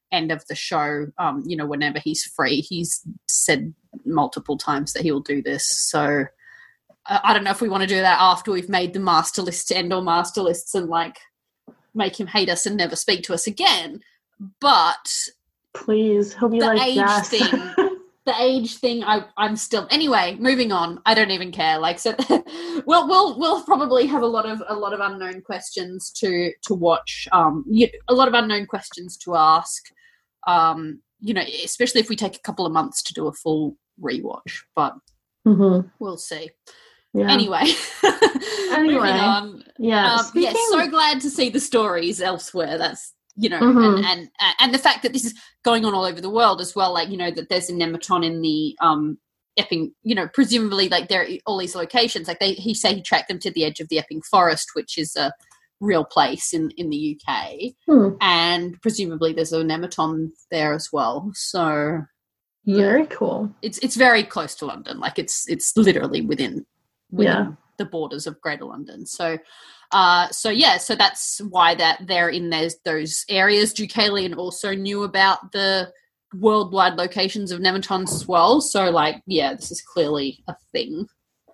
end of the show, um, you know, whenever he's free. He's said multiple times that he'll do this. So uh, I don't know if we want to do that after we've made the master list to end all master lists and, like, make him hate us and never speak to us again. But please, he'll be the like, age yes. thing, the age thing, I, I'm still anyway. Moving on. I don't even care. Like, so, we'll we'll we'll probably have a lot of a lot of unknown questions to to watch. Um, you, a lot of unknown questions to ask. Um, you know, especially if we take a couple of months to do a full rewatch. But mm-hmm. we'll see. Yeah. Anyway, anyway, moving on. Yeah, um, speaking... yeah. So glad to see the stories elsewhere. That's you know, mm-hmm. and, and and the fact that this is going on all over the world as well. Like, you know, that there's a Nemeton in the um Epping. You know, presumably, like, there are all these locations. Like, they he say he tracked them to the edge of the Epping Forest, which is a real place in in the U K, hmm. and presumably there's a Nemeton there as well. So very cool. It's it's very close to London. Like, it's it's literally within. within yeah. the borders of Greater London. So, uh, so yeah, so that's why that they're in those those areas. Deucalion also knew about the worldwide locations of Nemetons as well. So, like, yeah, this is clearly a thing.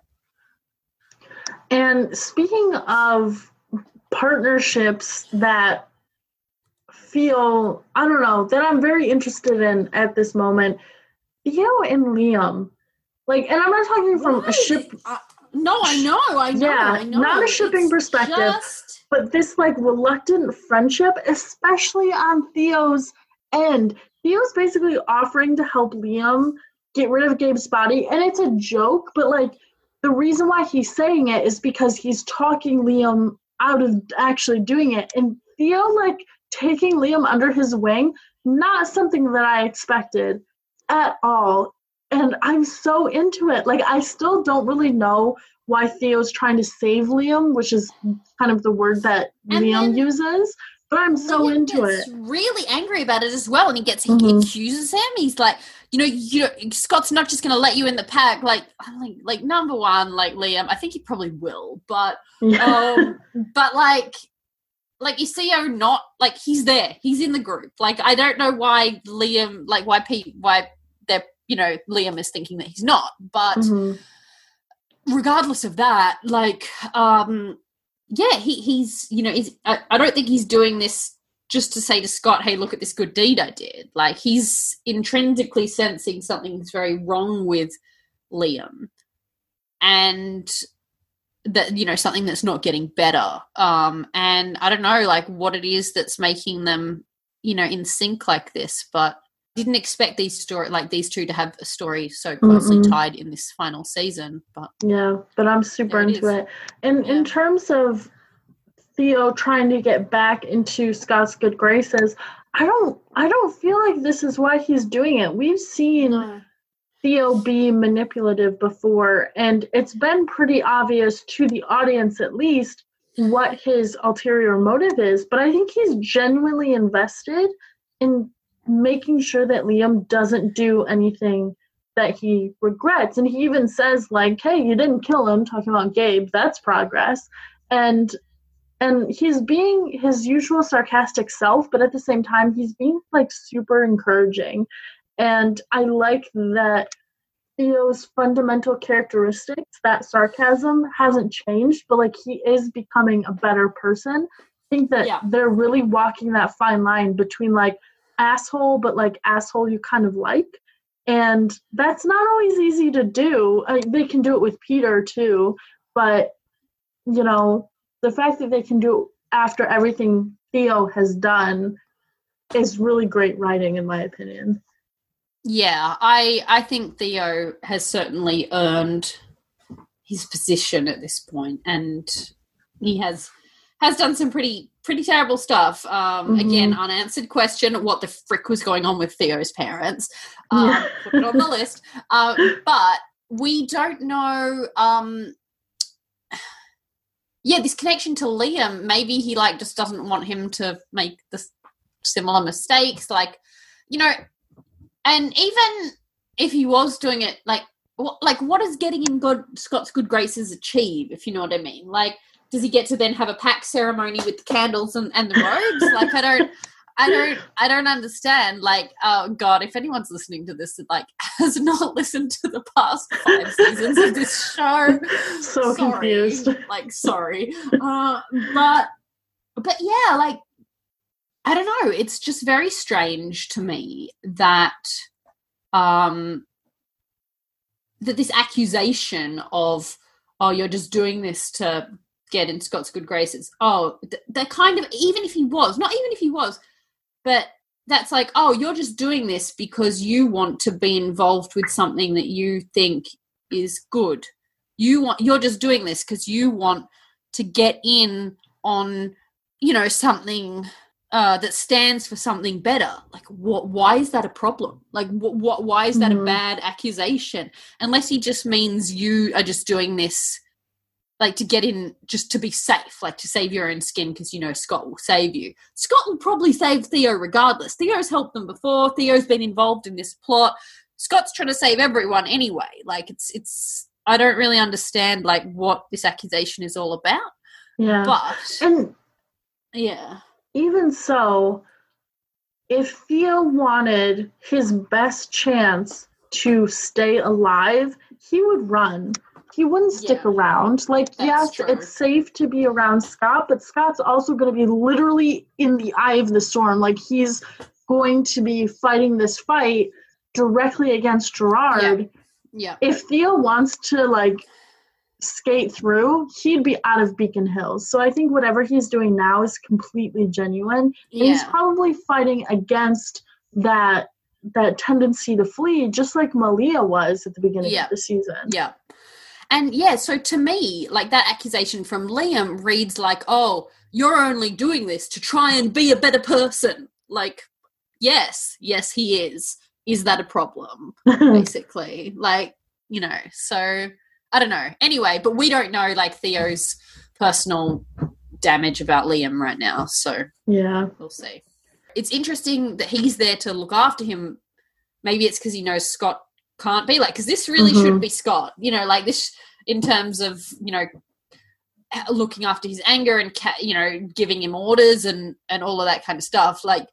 And speaking of partnerships that feel, I don't know, that I'm very interested in at this moment, Theo and Liam. Like, and I'm not talking from Right. a ship. Uh, no, I know, I know, yeah, I know. not a shipping It's perspective, just... but this, like, reluctant friendship, especially on Theo's end. Theo's basically offering to help Liam get rid of Gabe's body, and it's a joke, but, like, the reason why he's saying it is because he's talking Liam out of actually doing it. And Theo, like, taking Liam under his wing, not something that I expected at all. And I'm so into it. Like, I still don't really know why Theo's trying to save Liam, which is kind of the word that And Liam then uses. But I'm so Liam into gets it. really angry about it as well, and he gets he Mhm. accuses him. He's like, you know, you know, Scott's not just going to let you in the pack. Like, I'm like, like number one, like Liam, I think he probably will, but, um, but like, like is Theo not like he's there? He's in the group. Like, I don't know why Liam, like why Pete, why they're, you know, Liam is thinking that he's not, but Mhm. regardless of that, like, um. Yeah, he, he's, you know, he's, I, I don't think he's doing this just to say to Scott, hey, look at this good deed I did. Like, he's intrinsically sensing something's very wrong with Liam, and that, you know, something that's not getting better. Um, and I don't know, like, what it is that's making them, you know, in sync like this, but didn't expect these story like these two to have a story so closely Mm-mm. tied in this final season. But yeah, but I'm super There it into is. it. And Yeah. in terms of Theo trying to get back into Scott's good graces, I don't I don't feel like this is why he's doing it. We've seen no. Theo be manipulative before, and it's been pretty obvious to the audience at least what his ulterior motive is, but I think he's genuinely invested in making sure that Liam doesn't do anything that he regrets. And he even says, like, hey, you didn't kill him, talking about Gabe, that's progress. And and he's being his usual sarcastic self, but at the same time he's being, like, super encouraging. And I like that Theo's fundamental characteristics, that sarcasm, hasn't changed, but, like, he is becoming a better person. I think that Yeah. they're really walking that fine line between, like, asshole, but, like, asshole you kind of like. And that's not always easy to do. I mean, they can do it with Peter, too. But, you know, the fact that they can do it after everything Theo has done is really great writing, in my opinion. Yeah, I I think Theo has certainly earned his position at this point, and he has has done some pretty pretty terrible stuff. Um, Mhm. Again, unanswered question: what the frick was going on with Theo's parents? Um, Yeah. Put it on the list. Um, but we don't know. Um, yeah, this connection to Liam. Maybe he like just doesn't want him to make the similar mistakes. Like, you know. And even if he was doing it, like, what, like, what does getting in good Scott's good graces achieve, if you know what I mean? Like, does he get to then have a pack ceremony with the candles and, and the robes? Like, I don't, I don't I don't understand. Like, oh God, if anyone's listening to this that like has not listened to the past five seasons of this show, So sorry. confused. Like, sorry. Uh, but but yeah, like I don't know. It's just very strange to me that um that this accusation of, oh, you're just doing this to get in Scott's good graces. Oh, they're kind of, even if he was, not even if he was, but that's like, oh, you're just doing this because you want to be involved with something that you think is good. You want, you're just doing this because you want to get in on, you know, something uh, that stands for something better. Like, what? Why is that a problem? Like, what? what why is that mm-hmm. a bad accusation? Unless he just means you are just doing this, like, to get in, just to be safe, like to save your own skin because, you know, Scott will save you. Scott will probably save Theo regardless. Theo's helped them before. Theo's been involved in this plot. Scott's trying to save everyone anyway. Like, it's, it's, I don't really understand, like, what this accusation is all about. Yeah. But, and yeah. Even so, if Theo wanted his best chance to stay alive, he would run. He wouldn't stick yeah, that's around. Like, yes, true. It's safe to be around Scott, but Scott's also going to be literally in the eye of the storm. Like, he's going to be fighting this fight directly against Gerard. Yeah. yeah. If Theo wants to, like, skate through, he'd be out of Beacon Hills. So I think whatever he's doing now is completely genuine. Yeah. And he's probably fighting against that that tendency to flee, just like Malia was at the beginning yeah. of the season. Yeah. And yeah, so to me, like, that accusation from Liam reads like, oh, you're only doing this to try and be a better person. Like, yes, yes, he is. Is that a problem? Basically. Like, you know, so I don't know. Anyway, but we don't know, like, Theo's personal damage about Liam right now. So yeah, we'll see. It's interesting that he's there to look after him. Maybe it's because he knows Scott can't be, like, because this really mm-hmm. should be Scott, you know, like this in terms of, you know, looking after his anger and, you know, giving him orders and, and all of that kind of stuff. Like,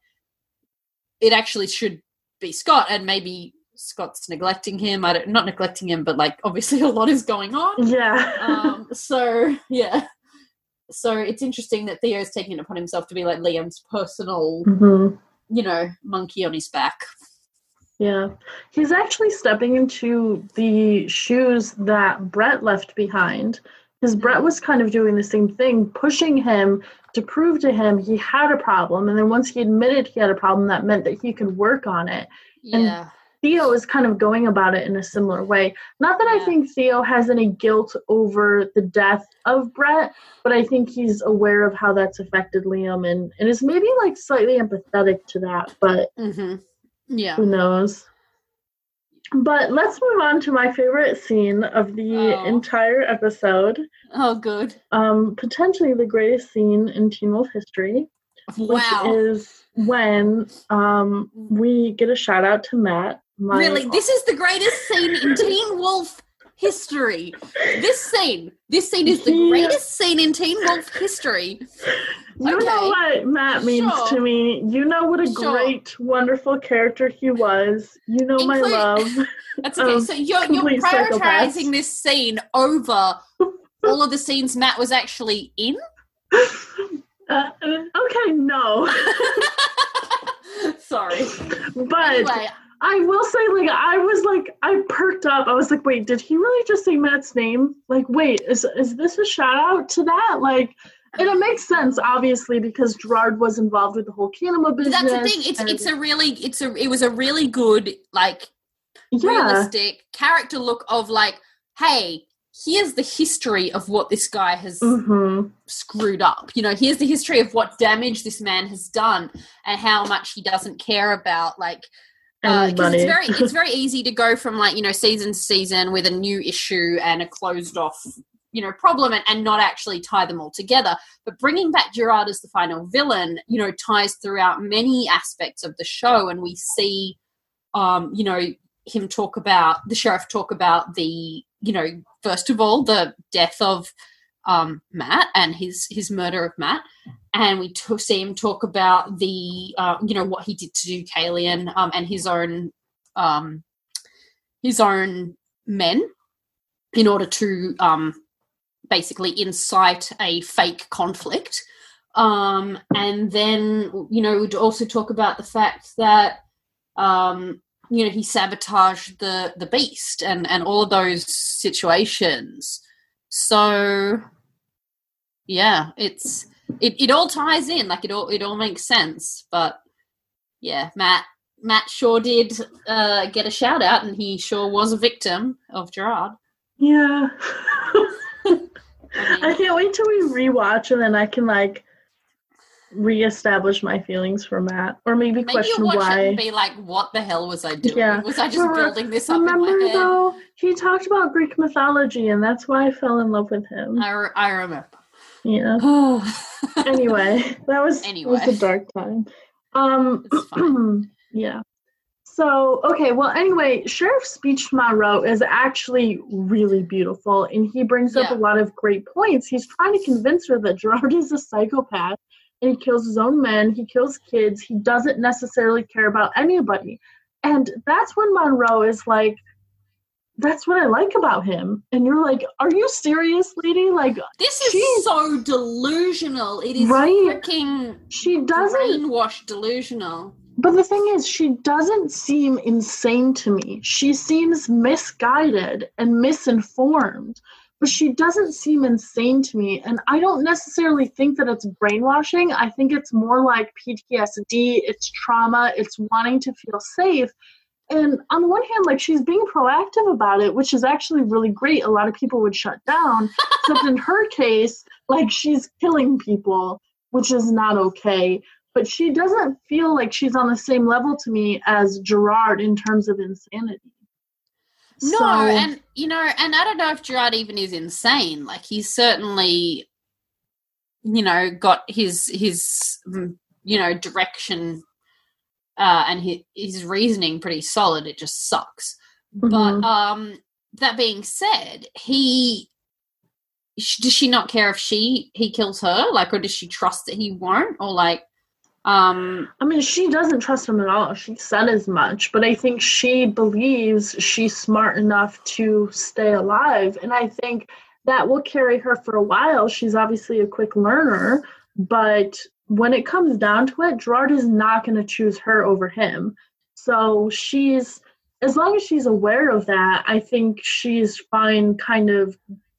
it actually should be Scott, and maybe Scott's neglecting him. I don't, not neglecting him, but, like, obviously a lot is going on. Yeah. um, so, yeah. So it's interesting that Theo's taking it upon himself to be, like, Liam's personal, mm-hmm. you know, monkey on his back. Yeah. He's actually stepping into the shoes that Brett left behind, because Brett was kind of doing the same thing, pushing him to prove to him he had a problem. And then once he admitted he had a problem, that meant that he could work on it. Yeah. And Theo is kind of going about it in a similar way. Not that yeah. I think Theo has any guilt over the death of Brett, but I think he's aware of how that's affected Liam and, and is maybe, like, slightly empathetic to that, but mm-hmm. yeah, who knows? But let's move on to my favorite scene of the oh. entire episode. Oh, good. Um, potentially the greatest scene in Teen Wolf history. Wow. Which is when um, we get a shout out to Matt. My really? This is the greatest scene in Teen Wolf history. This scene. This scene is the he, greatest scene in Teen Wolf history. You okay. know what Matt means sure. to me. You know what a sure. greght, wonderful character he was. You know Include, my love. That's okay. Um, so you're, you're prioritizing psychopath. this scene over all of the scenes Matt was actually in? Uh, okay, no. Sorry. But anyway. I will say, like, I was like, I perked up. I was like, wait, did he really just say Matt's name? Like, wait, is is this a shout out to that? Like, and it makes sense, obviously, because Gerard was involved with the whole Kinema business. That's the thing. It's and, it's a really it's a it was a really good, like, yeah. realistic character look of, like, hey, here's the history of what this guy has mm-hmm. screwed up. You know, here's the history of what damage this man has done and how much he doesn't care about, like, because uh, it's very it's very easy to go from, like, you know, season to season with a new issue and a closed off, you know, problem and, and not actually tie them all together. But bringing back Gerard as the final villain, you know, ties throughout many aspects of the show, and we see, um, you know, him talk about the sheriff talk about the, you know, first of all, the death of um, Matt and his his murder of Matt, and we t- see him talk about the, uh, you know, what he did to Deucalion um, and his own, um, his own men in order to um, basically incite a fake conflict. Um, and then, you know, we'd also talk about the fact that, um, you know, he sabotaged the, the beast and, and all of those situations. So, yeah, it's it, it all ties in, like it all it all makes sense. But yeah, Matt Matt sure did uh, get a shout out, and he sure was a victim of Gerard. Yeah. I mean, I can't wait till we rewatch and then I can like reestablish my feelings for Matt, or maybe, maybe question you'll watch why. it and be like, "What the hell was I doing? Yeah. Was I just Remember- building this up Remember in my head?" though, he talked about Greek mythology, and that's why I fell in love with him. I, re- I remember. Yeah. Anyway, that was Anyway. was a dark time. Um, It's fine. yeah. So, okay, well, anyway, Sheriff Speech Monroe is actually really beautiful, and he brings up Yeah. a lot of great points. He's trying to convince her that Gerard is a psychopath, and he kills his own men, he kills kids, he doesn't necessarily care about anybody. And that's when Monroe is like, that's what I like about him. And you're like, are you serious, lady? Like, This is She's- so delusional. It is Right? freaking she doesn't. brainwashed delusional. But the thing is, she doesn't seem insane to me. She seems misguided and misinformed, but she doesn't seem insane to me. And I don't necessarily think that it's brainwashing. I think it's more like P T S D, it's trauma, it's wanting to feel safe. And on the one hand, like, she's being proactive about it, which is actually really great. A lot of people would shut down. Except in her case, like, she's killing people, which is not okay. But she doesn't feel like she's on the same level to me as Gerard in terms of insanity. No, So- and you know, and I don't know if Gerard even is insane. Like, he's certainly, you know, got his his mm, you know direction uh, and his, his reasoning pretty solid. It just sucks. Mhm. But um, that being said, he sh- does she not care if she he kills her? Like, or does she trust that he won't? Or like, um, I mean, she doesn't trust him at all. She said as much, but I think she believes she's smart enough to stay alive. And I think that will carry her for a while. She's obviously a quick learner, but when it comes down to it, Gerard is not going to choose her over him. So she's, as long as she's aware of that, I think she's fine kind of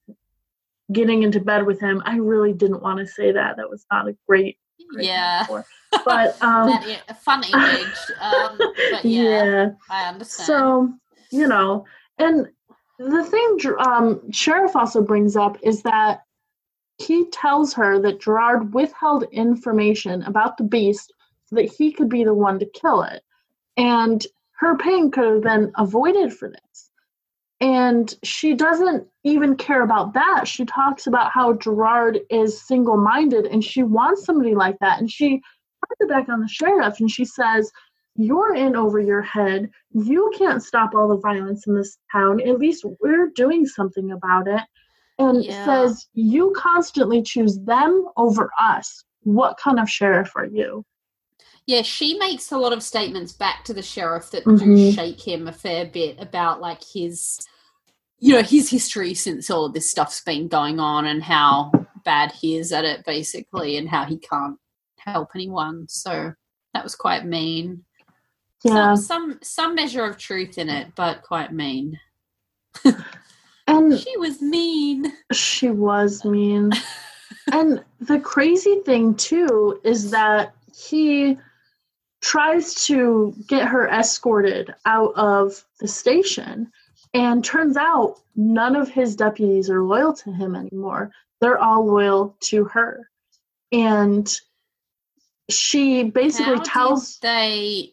getting into bed with him. I really didn't want to say that. That was not a great, great yeah, metaphor. But um, that i- a fun image. Um, but yeah, yeah. I understand. So, you know, and the thing um, Sheriff also brings up is that he tells her that Gerard withheld information about the beast so that he could be the one to kill it. And her pain could have been avoided for this. And she doesn't even care about that. She talks about how Gerard is single-minded and she wants somebody like that. And she puts it back on the sheriff and she says, you're in over your head. You can't stop all the violence in this town. At least we're doing something about it. And Yeah. says, you constantly choose them over us. What kind of sheriff are you? Yeah, she makes a lot of statements back to the sheriff that do Mhm. shake him a fair bit about like his, you know, his history since all of this stuff's been going on and how bad he is at it, basically, and how he can't help anyone. So that was quite mean. Yeah. Some some some measure of truth in it, but quite mean. And She was mean. she was mean. And the crazy thing, too, is that he tries to get her escorted out of the station. And turns out none of his deputies are loyal to him anymore. They're all loyal to her. And she basically How tells... did they?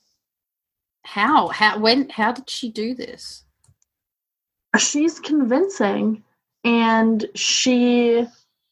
How how when how did she do this? She's convincing, and she...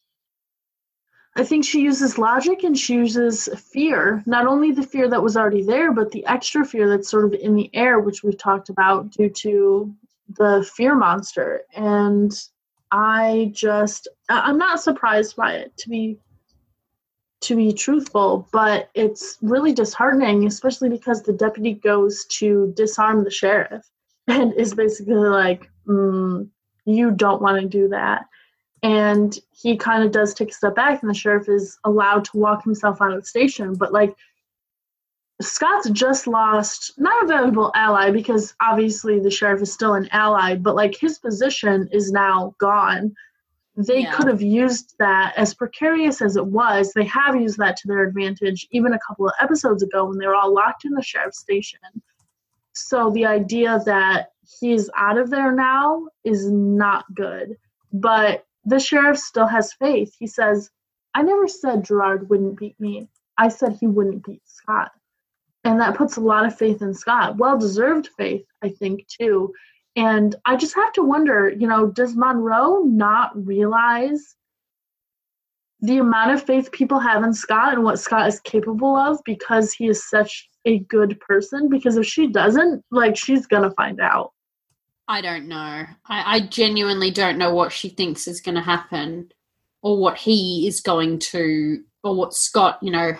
I think she uses logic and she uses fear. Not only the fear that was already there, but the extra fear that's sort of in the air, which we've talked about due to the fear monster. And I just, I- I'm not surprised by it, to be to be truthful, but it's really disheartening, especially because the deputy goes to disarm the sheriff and is basically like, mm, you don't want to do that. And he kind of does take a step back, and the sheriff is allowed to walk himself out of the station. But, like, Scott's just lost, not a valuable ally, because obviously the sheriff is still an ally, but, like, his position is now gone. They yeah. could have used that, as precarious as it was, they have used that to their advantage even a couple of episodes ago when they were all locked in the sheriff's station. So the idea that he's out of there now is not good. But the sheriff still has faith. He says, I never said Gerard wouldn't beat me. I said he wouldn't beat Scott. And that puts a lot of faith in Scott. Well-deserved faith, I think, too. And I just have to wonder, you know, does Monroe not realize the amount of faith people have in Scott and what Scott is capable of because he is such a good person? Because if she doesn't, like, she's going to find out. I don't know. I, I genuinely don't know what she thinks is going to happen or what he is going to, or what Scott, you know.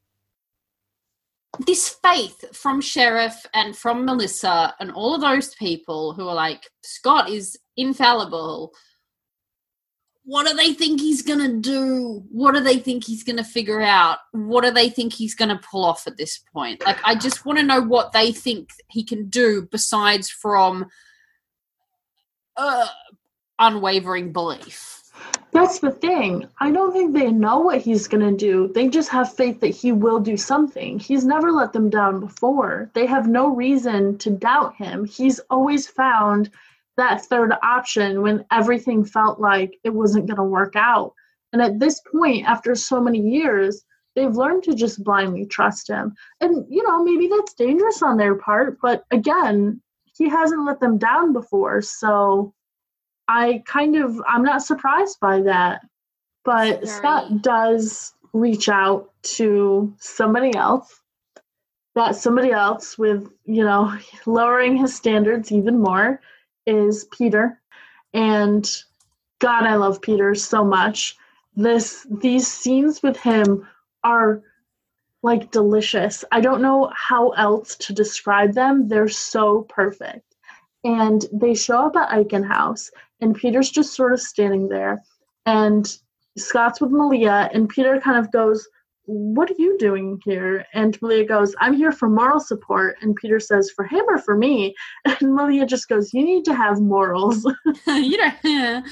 This faith from Sheriff and from Melissa and all of those people who are like, Scott is infallible. What do they think he's going to do? What do they think he's going to figure out? What do they think he's going to pull off at this point? Like, I just want to know what they think he can do besides from uh, unwavering belief. That's the thing. I don't think they know what he's going to do. They just have faith that he will do something. He's never let them down before. They have no reason to doubt him. He's always found that third option when everything felt like it wasn't going to work out. And at this point, after so many years, they've learned to just blindly trust him. And, you know, maybe that's dangerous on their part, but again, he hasn't let them down before, so I kind of, I'm not surprised by that. But Very. Scott does reach out to somebody else. That somebody else with, you know, lowering his standards even more is Peter. And God, I love Peter so much. This, these scenes with him are like delicious. I don't know how else to describe them. They're so perfect. And they show up at Eichen House, and Peter's just sort of standing there. And Scott's with Malia, and Peter kind of goes, what are you doing here? And Malia goes, I'm here for moral support. And Peter says, for him or for me? And Malia just goes, you need to have morals. You know,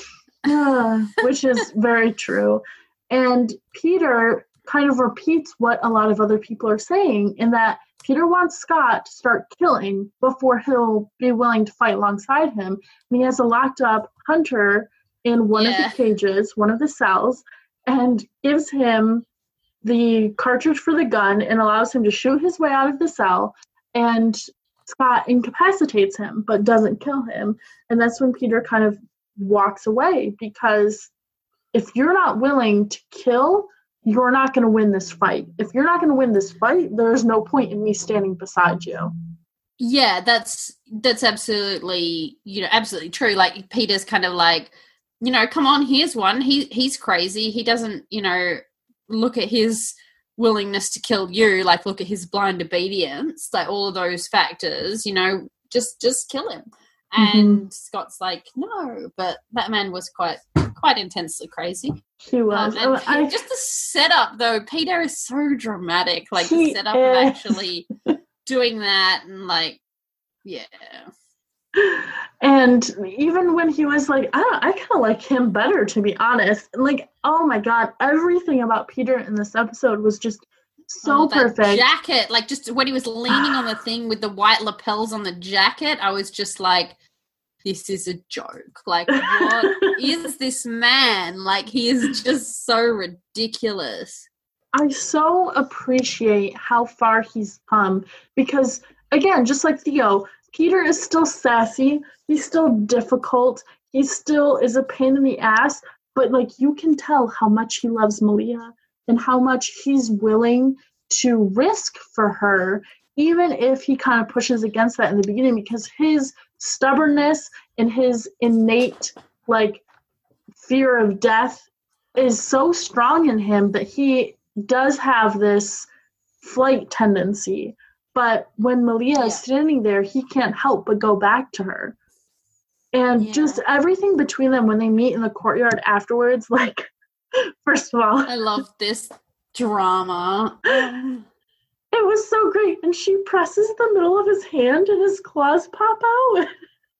uh, which is very true. And Peter kind of repeats what a lot of other people are saying, in that Peter wants Scott to start killing before he'll be willing to fight alongside him. And he has a locked up Hunter in one yeah. of the cages, one of the cells, and gives him the cartridge for the gun and allows him to shoot his way out of the cell. And Scott incapacitates him, but doesn't kill him. And that's when Peter kind of walks away, because if you're not willing to kill, you're not going to win this fight. If you're not going to win this fight, there's no point in me standing beside you. Yeah, that's that's absolutely, you know, absolutely true. Like, Peter's kind of like, you know, come on, here's one. He he's crazy. He doesn't, you know, look at his willingness to kill you, like look at his blind obedience, like all of those factors, you know, just just kill him. And mm-hmm. Scott's like, no, but that man was quite quite intensely crazy. He was. Um, and I, he, just the setup, though, Peter is so dramatic. Like, he the setup is. of actually doing that, and like, yeah. And even when he was like, I don't, I kind of like him better, to be honest. And like, oh my God, everything about Peter in this episode was just so oh, that perfect. Jacket, like, just when he was leaning on the thing with the white lapels on the jacket, I was just like, this is a joke. Like, what is this man? Like, he is just so ridiculous. I so appreciate how far he's come, because, again, just like Theo, Peter is still sassy. He's still difficult. He still is a pain in the ass. But, like, you can tell how much he loves Malia and how much he's willing to risk for her, even if he kind of pushes against that in the beginning, because his stubbornness and his innate, like, fear of death is so strong in him that he does have this flight tendency, but when Malia Yeah. is standing there, he can't help but go back to her. And Yeah. just everything between them when they meet in the courtyard afterwards, like, first of all, I love this drama. Um, it was so great. And she presses the middle of his hand and his claws pop out. And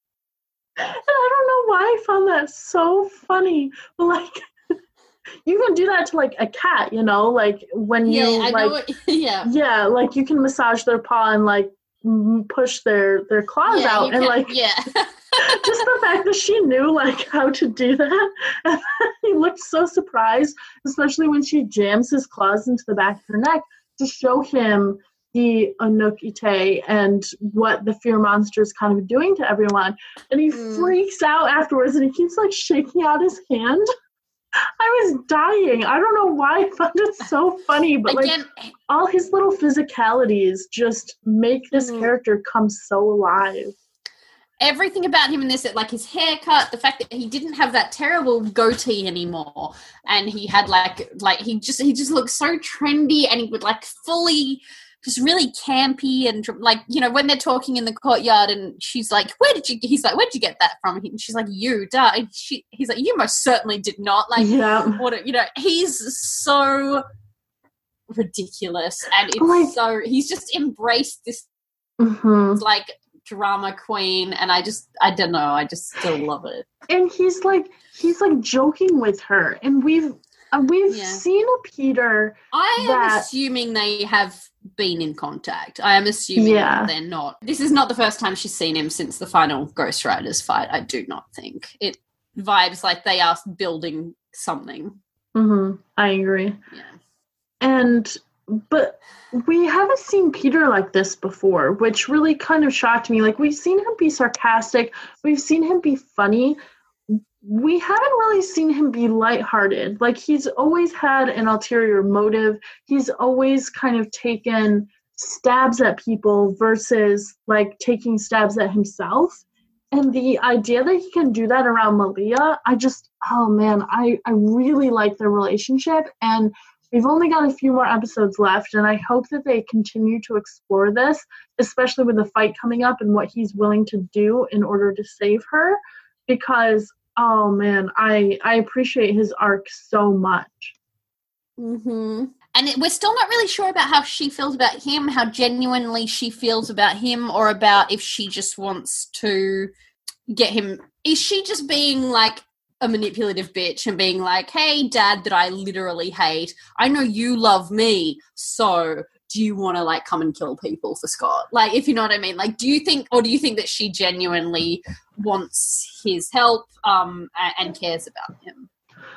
I don't know why I found that so funny. But, like, you can do that to, like, a cat, you know? Like, when yeah, you, I like, know what, yeah. yeah, like, you can massage their paw and, like, m- push their, their claws Yeah, out. you And, can- like, yeah. just the fact that she knew, like, how to do that. And he looked so surprised, especially when she jams his claws into the back of her neck to show him the Anuk Ite and what the fear monster is kind of doing to everyone. And he Mm. freaks out afterwards, and he keeps, like, shaking out his hand. I was dying. I don't know why I found it so funny, but, like, Again, all his little physicalities just make this Mm. character come so alive. everything about him in this, like his haircut, the fact that he didn't have that terrible goatee anymore, and he had like, like he just he just looked so trendy, and he would like fully, just really campy, and like, you know, when they're talking in the courtyard, and she's like, "Where did you?" He's like, "Where'd you get that from?" And she's like, "You, duh." And she, he's like, "You most certainly did not." Like, Yeah. what? You know, he's so ridiculous, and it's Like- so he's just embraced this Mm-hmm. like drama queen, and I just I don't know, I just still love it. And he's like he's like joking with her, and we've uh, we've Yeah. seen a Peter. I am That- assuming they have been in contact. I am assuming Yeah. they're not. This is not the first time she's seen him since the final Ghost Riders fight. I do not think it vibes like they are building something. Mm-hmm. I agree. Yeah. And but we haven't seen Peter like this before, which really kind of shocked me. Like, we've seen him be sarcastic, we've seen him be funny. We haven't really seen him be lighthearted. Like, he's always had an ulterior motive. He's always kind of taken stabs at people versus like taking stabs at himself. And the idea that he can do that around Malia, I just, oh man, I, I really like their relationship. And we've only got a few more episodes left, and I hope that they continue to explore this, especially with the fight coming up and what he's willing to do in order to save her. Because, oh man, I I appreciate his arc so much. Mm-hmm. And it, we're still not really sure about how she feels about him, how genuinely she feels about him, or about if she just wants to get him. Is she just being like a manipulative bitch and being like, "Hey, dad, that I literally hate, I know you love me, so do you want to like come and kill people for Scott?" Like, if you know what I mean. Like, do you think, or do you think that she genuinely wants his help um, and, and cares about him?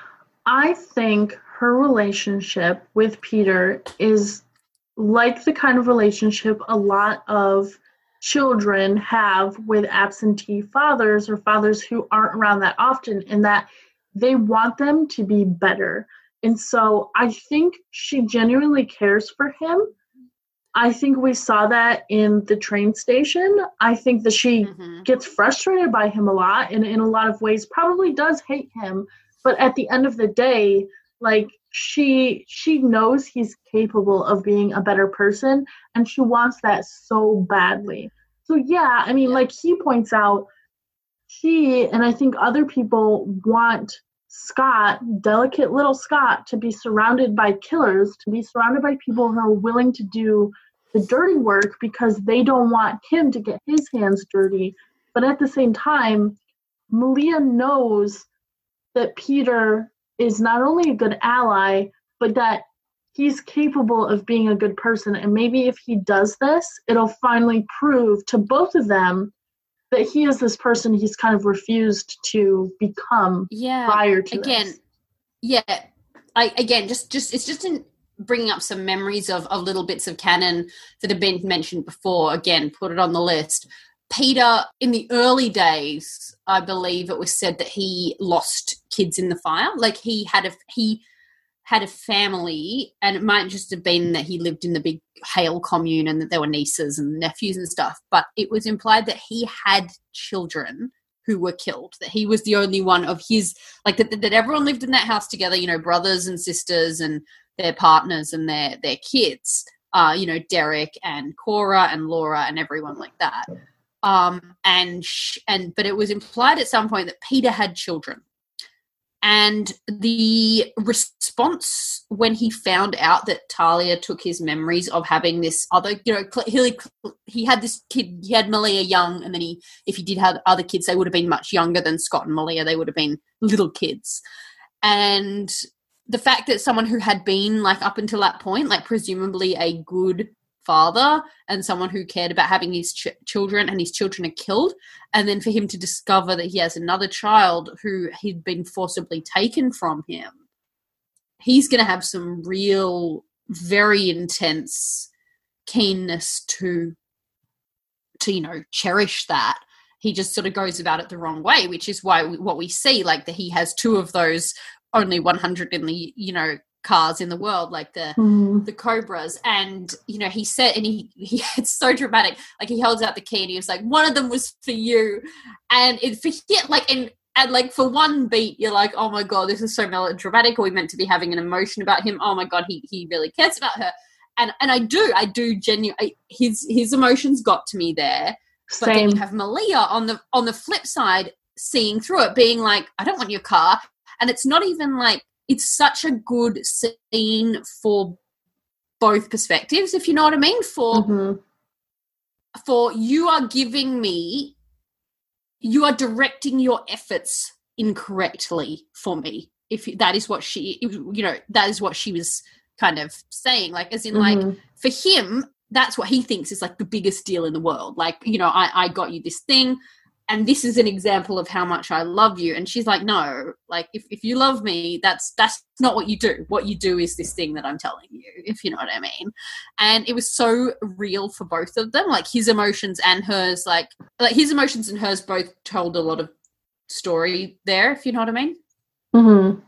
I think her relationship with Peter is like the kind of relationship a lot of children have with absentee fathers or fathers who aren't around that often, in that they want them to be better. And so I think she genuinely cares for him. I think we saw that in the train station. I think that she Mm-hmm. gets frustrated by him a lot, and in a lot of ways probably does hate him. But at the end of the day, like, she she knows he's capable of being a better person, and she wants that so badly. So yeah, I mean, Yeah. like he points out, she and I think other people want Scott, delicate little Scott, to be surrounded by killers, to be surrounded by people who are willing to do the dirty work because they don't want him to get his hands dirty. But at the same time, Malia knows that Peter is not only a good ally, but that he's capable of being a good person. And maybe if he does this, it'll finally prove to both of them that he is this person he's kind of refused to become Yeah. prior to Again, this. yeah. I again, just just it's just in bringing up some memories of, of little bits of canon that have been mentioned before. Again, put it on the list. Peter, in the early days, I believe it was said that he lost kids in the fire. Like, he had a he had a family, and it might just have been that he lived in the big Hale commune and that there were nieces and nephews and stuff. But it was implied that he had children who were killed, that he was the only one of his, like, that, that everyone lived in that house together, you know, brothers and sisters, and their partners and their their kids. Uh, you know, Derek and Cora and Laura and everyone like that. Um, and sh- and but it was implied at some point that Peter had children. And the response when he found out that Talia took his memories of having this other, you know, he, he had this kid, he had Malia young, and then he, if he did have other kids, they would have been much younger than Scott and Malia. They would have been little kids. And the fact that someone who had been, like, up until that point, like, presumably a good father and someone who cared about having his ch- children and his children are killed, and then for him to discover that he has another child who he'd been forcibly taken from him, he's going to have some real, very intense keenness to, to, you know, cherish that. He just sort of goes about it the wrong way, which is why we, what we see, like, that he has two of those only one hundred in the, you know, cars in the world, like the mm. the Cobras. And, you know, he said, and he, he it's so dramatic, like, he holds out the key and he was like, one of them was for you. And it for yeah, like, and, and like, for one beat, you're like, oh my God, this is so melodramatic. Are we meant to be having an emotion about him? Oh my God, he, he really cares about her. And, and I do, I do genuinely, his, his emotions got to me there. Same. But then you have Malia on the, on the flip side, seeing through it, being like, I don't want your car. And it's not even like, it's such a good scene for both perspectives, if you know what I mean. For, mm-hmm. for you are giving me, you are directing your efforts incorrectly for me. If that is what she, you know, that is what she was kind of saying. Like, as in, mm-hmm. like, for him, that's what he thinks is, like, the biggest deal in the world. Like, you know, I, I got you this thing, and this is an example of how much I love you. And she's like, no, like, if, if you love me, that's that's not what you do. What you do is this thing that I'm telling you, if you know what I mean. And it was so real for both of them, like, his emotions and hers, like, like his emotions and hers both told a lot of story there, if you know what I mean. Mm-hmm.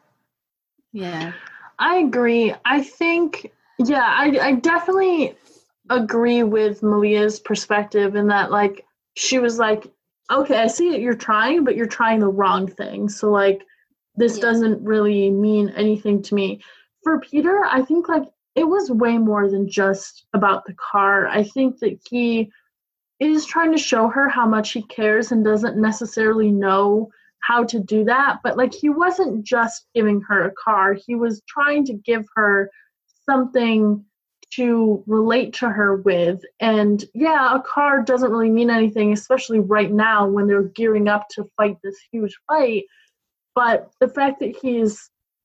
Yeah. I agree. I think, yeah, I, I definitely agree with Malia's perspective in that, like, she was like, okay, I see that you're trying, but you're trying the wrong thing. So, like, this yeah. doesn't really mean anything to me. For Peter, I think, like, it was way more than just about the car. I think that he is trying to show her how much he cares and doesn't necessarily know how to do that. But, like, he wasn't just giving her a car. He was trying to give her something to relate to her with. And yeah, a car doesn't really mean anything, especially right now when they're gearing up to fight this huge fight. But the fact that he's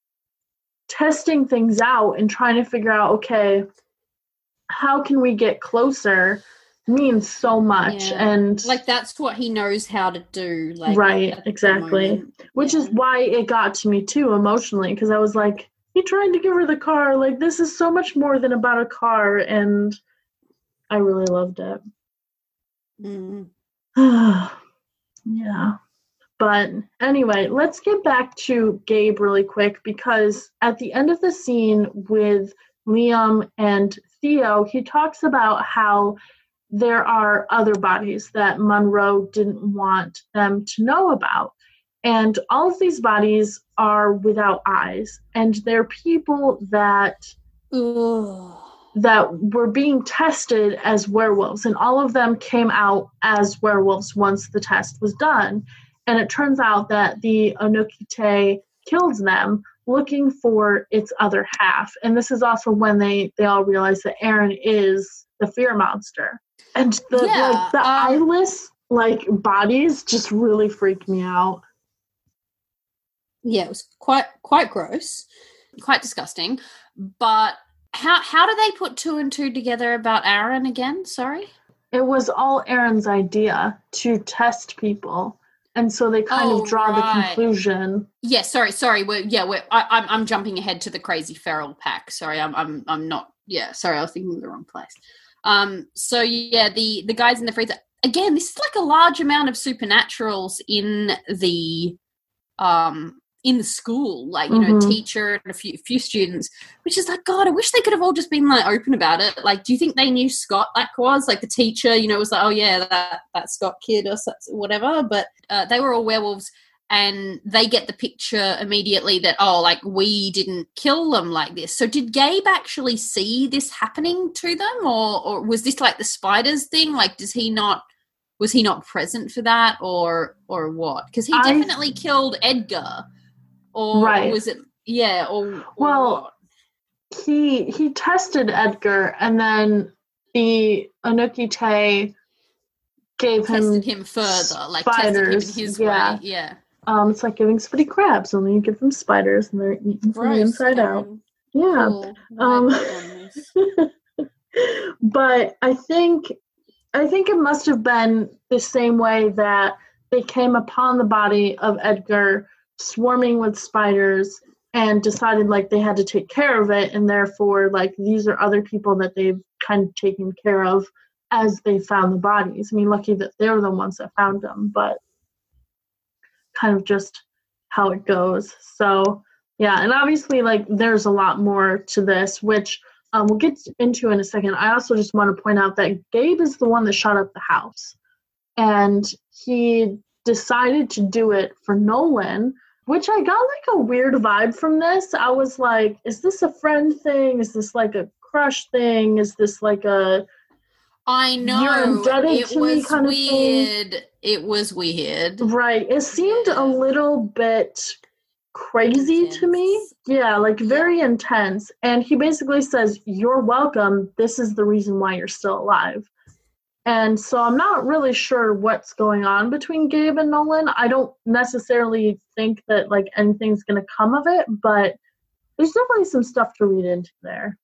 testing things out and trying to figure out, okay, how can we get closer, means so much. Yeah. And like, that's what he knows how to do. Like, right, exactly. Which yeah. is why it got to me too emotionally, because I was like, he tried to give her the car. Like, this is so much more than about a car, and I really loved it. Mm. Yeah. But anyway, let's get back to Gabe really quick, because at the end of the scene with Liam and Theo, he talks about how there are other bodies that Monroe didn't want them to know about. And all of these bodies are without eyes, and they're people that Ugh. that were being tested as werewolves, and all of them came out as werewolves once the test was done. And it turns out that the Onokite killed them looking for its other half. And this is also when they, they all realize that Aaron is the fear monster. And the yeah, like the um, eyeless like bodies just really freaked me out. Yeah, it was quite quite gross, quite disgusting. But how how do they put two and two together about Aaron again? Sorry? It was all Aaron's idea to test people. And so they kind oh, of draw right. the conclusion. Yeah, sorry, sorry. We're, yeah, we're, I, I'm I'm jumping ahead to the crazy feral pack. Sorry, I'm I'm I'm not. Yeah, sorry, I was thinking of the wrong place. Um. So yeah, the the guys in the freezer again. This is like a large amount of supernaturals in the um in the school, like, you mm-hmm. know, teacher and a few few students, which is like, God, I wish they could have all just been like open about it. Like, do you think they knew Scott like was like the teacher, you know, was like, oh yeah, that that Scott kid or whatever, but uh, they were all werewolves. and they get the picture immediately that, oh, like, we didn't kill them like this. So did Gabe actually see this happening to them, or or was this like the spiders thing? Like, does he not, was he not present for that, or or what? Because he I, definitely killed Edgar. Or right. was it, yeah, or, or well, what? he he tested Edgar, and then the Anunnaki gave tested him him further, like spiders. tested him in his yeah. way, yeah. Um, it's like giving somebody crabs, only you give them spiders, and they're eaten from the inside out. Yeah. Cool. Um, but I think I think it must have been the same way that they came upon the body of Edgar swarming with spiders and decided like they had to take care of it, and therefore like these are other people that they've kind of taken care of as they found the bodies. I mean, lucky that they're the ones that found them, but kind of just how it goes. So yeah, and obviously like there's a lot more to this, which um, we'll get into in a second. I also just want to point out that Gabe is the one that shot up the house, and he decided to do it for Nolan, which I got like a weird vibe from this. I was like, is this a friend thing? Is this like a crush thing? Is this like a I know, you're indebted it to me was kind of weird. thing? It was weird. Right. It seemed Yeah. a little bit crazy Intense. to me. Yeah, like very Yeah. intense. And he basically says, you're welcome. This is the reason why you're still alive. And so I'm not really sure what's going on between Gabe and Nolan. I don't necessarily think that like anything's going to come of it, but there's definitely some stuff to read into there.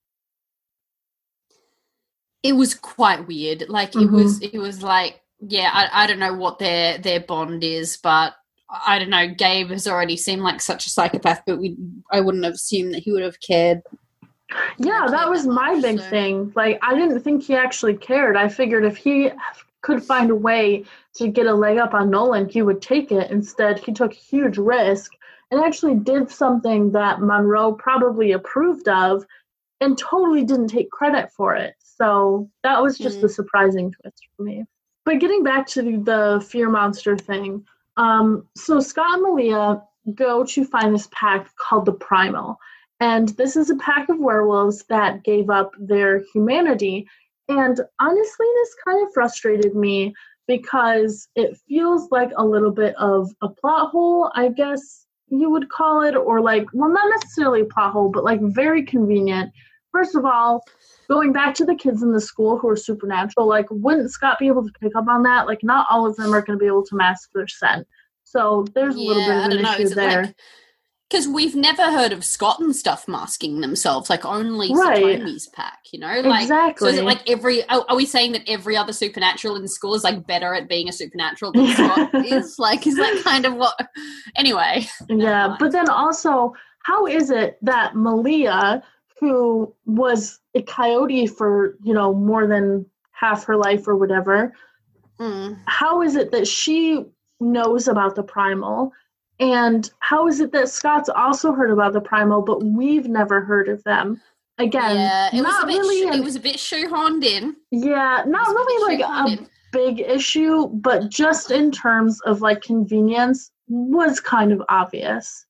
It was quite weird. Like Mhm. it was, it was like, yeah, I, I don't know what their their bond is, but I don't know. Gabe has already seemed like such a psychopath, but we I wouldn't have assumed that he would have cared. Yeah, that was my big so. thing. Like, I didn't think he actually cared. I figured if he could find a way to get a leg up on Nolan, he would take it. Instead, he took a huge risk and actually did something that Monroe probably approved of and totally didn't take credit for it. So that was just Mm. the surprising twist for me. But getting back to the fear monster thing, um, so Scott and Malia go to find this pack called the Primal. And this is a pack of werewolves that gave up their humanity. And honestly, this kind of frustrated me because it feels like a little bit of a plot hole, I guess you would call it, or like, well, not necessarily a plot hole, but like very convenient. First of all, going back to the kids in the school who are supernatural, like, wouldn't Scott be able to pick up on that? Like, not all of them are going to be able to mask their scent. So there's a Yeah, little bit of I an don't know. issue Is it there. like, because we've never heard of Scott and stuff masking themselves, like only Right. Satomi's pack, you know? Like, Exactly. So is it like every, are, are we saying that every other supernatural in school is like better at being a supernatural than Scott is? Like, is that kind of what, anyway. Yeah, but then also, how is it that Malia, who was a coyote for, you know, more than half her life or whatever, Mm. how is it that she knows about the Primal? And how is it that Scott's also heard about the Primal, but we've never heard of them? Again, Yeah, it was not a bit, really. sh- an- it was a bit shoehorned in. yeah, not It was a really bit like shoehorned a in. big issue, but just in terms of like convenience, was kind of obvious.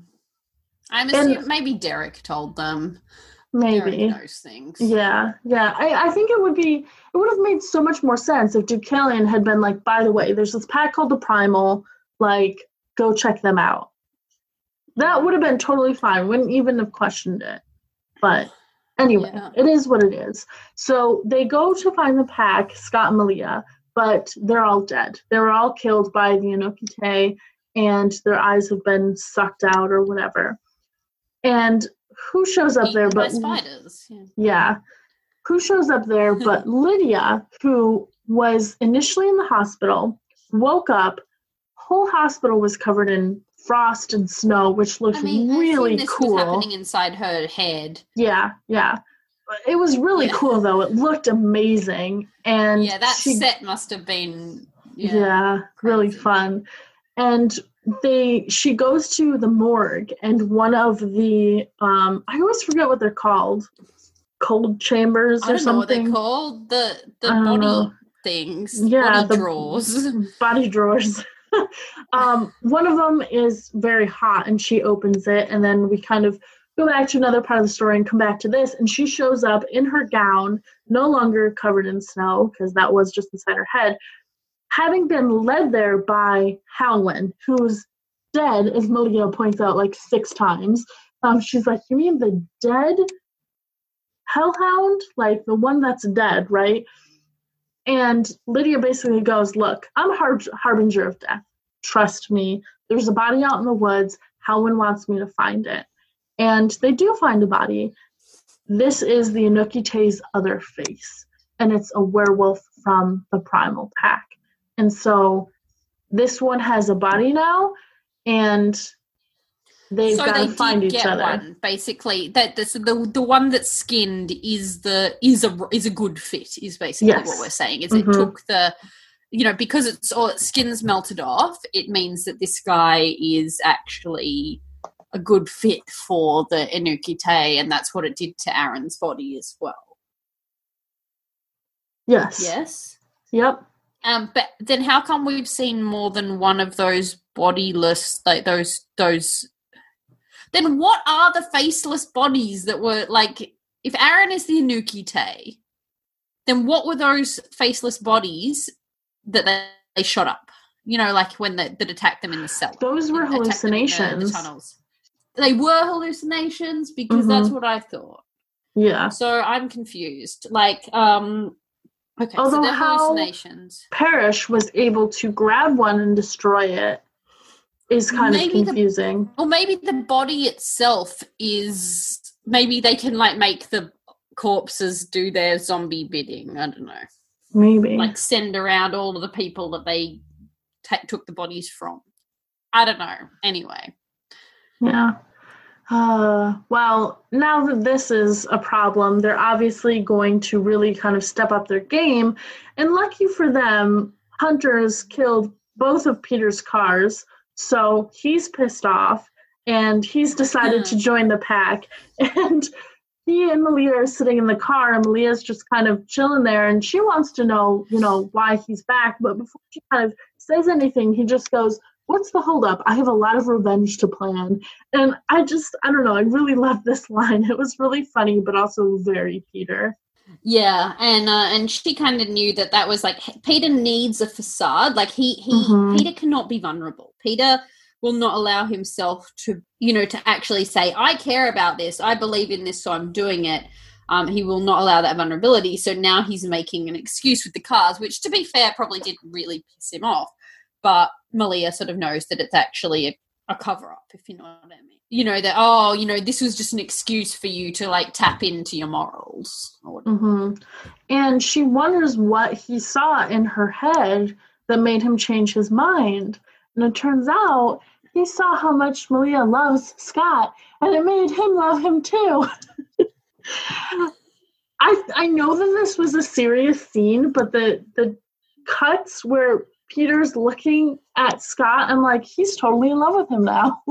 I'm And- assuming maybe Derek told them. Maybe. Derek knows things. Yeah, yeah. I, I think it would be, it would have made so much more sense if Deucalion had been like, by the way, there's this pack called the Primal, like, go check them out. That would have been totally fine. Wouldn't even have questioned it. But anyway, Yeah. it is what it is. So they go to find the pack, Scott and Malia, but they're all dead. They were all killed by the Inokite, and their eyes have been sucked out or whatever. And who shows up there Eaten by but spiders. Yeah. yeah. Who shows up there but Lydia, who was initially in the hospital, woke up, whole hospital was covered in frost and snow, which looked I mean, really I assume this cool. was happening inside her head. Yeah, yeah. It was really Yeah. cool though. It looked amazing. And Yeah, that she, set must have been. yeah, Yeah, really crazy. fun. And they she goes to the morgue, and one of the um I always forget what they're called. Cold chambers I or don't know what something. they're called. The the I don't body know. things. Yeah, body the- drawers. Body drawers. um, one of them is very hot, and she opens it, and then we kind of go back to another part of the story and come back to this, and she shows up in her gown, no longer covered in snow, because that was just inside her head, having been led there by Howlin, who's dead, as Malia points out like six times. Um, she's like, you mean the dead Hellhound? Like, the one that's dead, right? And Lydia basically goes, look, I'm a har- harbinger of death. Trust me. There's a body out in the woods. Howlin wants me to find it. And they do find a body. This is the Inukite's other face, and it's a werewolf from the Primal Pack. And so this one has a body now, and they've so got they to find did each get other. One, basically, that the, the the one that's skinned is the is a is a good fit. Is basically Yes. what we're saying. Is Mhm. it took the, you know, because it's all its skin's melted off. It means that this guy is actually a good fit for the Inukite, and that's what it did to Aaron's body as well. Yes. Yes. Yep. Um, but then how come we've seen more than one of those bodiless, like those, those, then what are the faceless bodies that were, like, if Aaron is the Inukite, then what were those faceless bodies that they, they shot up? You know, like when they, that attacked them in the cell. Those were attacked them in the- hallucinations. The, tunnels. They were hallucinations because Mhm. that's what I thought. Yeah. So I'm confused. Like, um, okay, Although so they're how- hallucinations. Parrish was able to grab one and destroy it is kind Maybe of the- confusing. Or maybe the body itself is, maybe they can, like, make the corpses do their zombie bidding. I don't know. Maybe. Like, send around all of the people that they ta took the bodies from. I don't know. Anyway. Yeah. Uh, well, now that this is a problem, they're obviously going to really kind of step up their game. And lucky for them, Hunter's killed both of Peter's cars. So he's pissed off, and he's decided to join the pack. And he and Malia are sitting in the car, and Malia's just kind of chilling there, and she wants to know, you know, why he's back. But before she kind of says anything, he just goes, what's the holdup? I have a lot of revenge to plan. And I just, I don't know, I really loved this line. It was really funny, but also very Peter. Yeah, and uh, and she kind of knew that that was like, Peter needs a facade. Like he he Mhm. Peter cannot be vulnerable. Peter will not allow himself to, you know, to actually say, I care about this, I believe in this, so I'm doing it. Um, he will not allow that vulnerability. So now he's making an excuse with the cars, which, to be fair, probably didn't really piss him off. But Malia sort of knows that it's actually a, a cover-up, if you know what I mean. You know, that, oh, you know, this was just an excuse for you to, like, tap into your morals. Or whatever. Mm-hmm. And she wonders what he saw in her head that made him change his mind. And it turns out he saw how much Malia loves Scott, and it made him love him too. I I know that this was a serious scene, but the the cuts where Peter's looking at Scott, I'm like, he's totally in love with him now.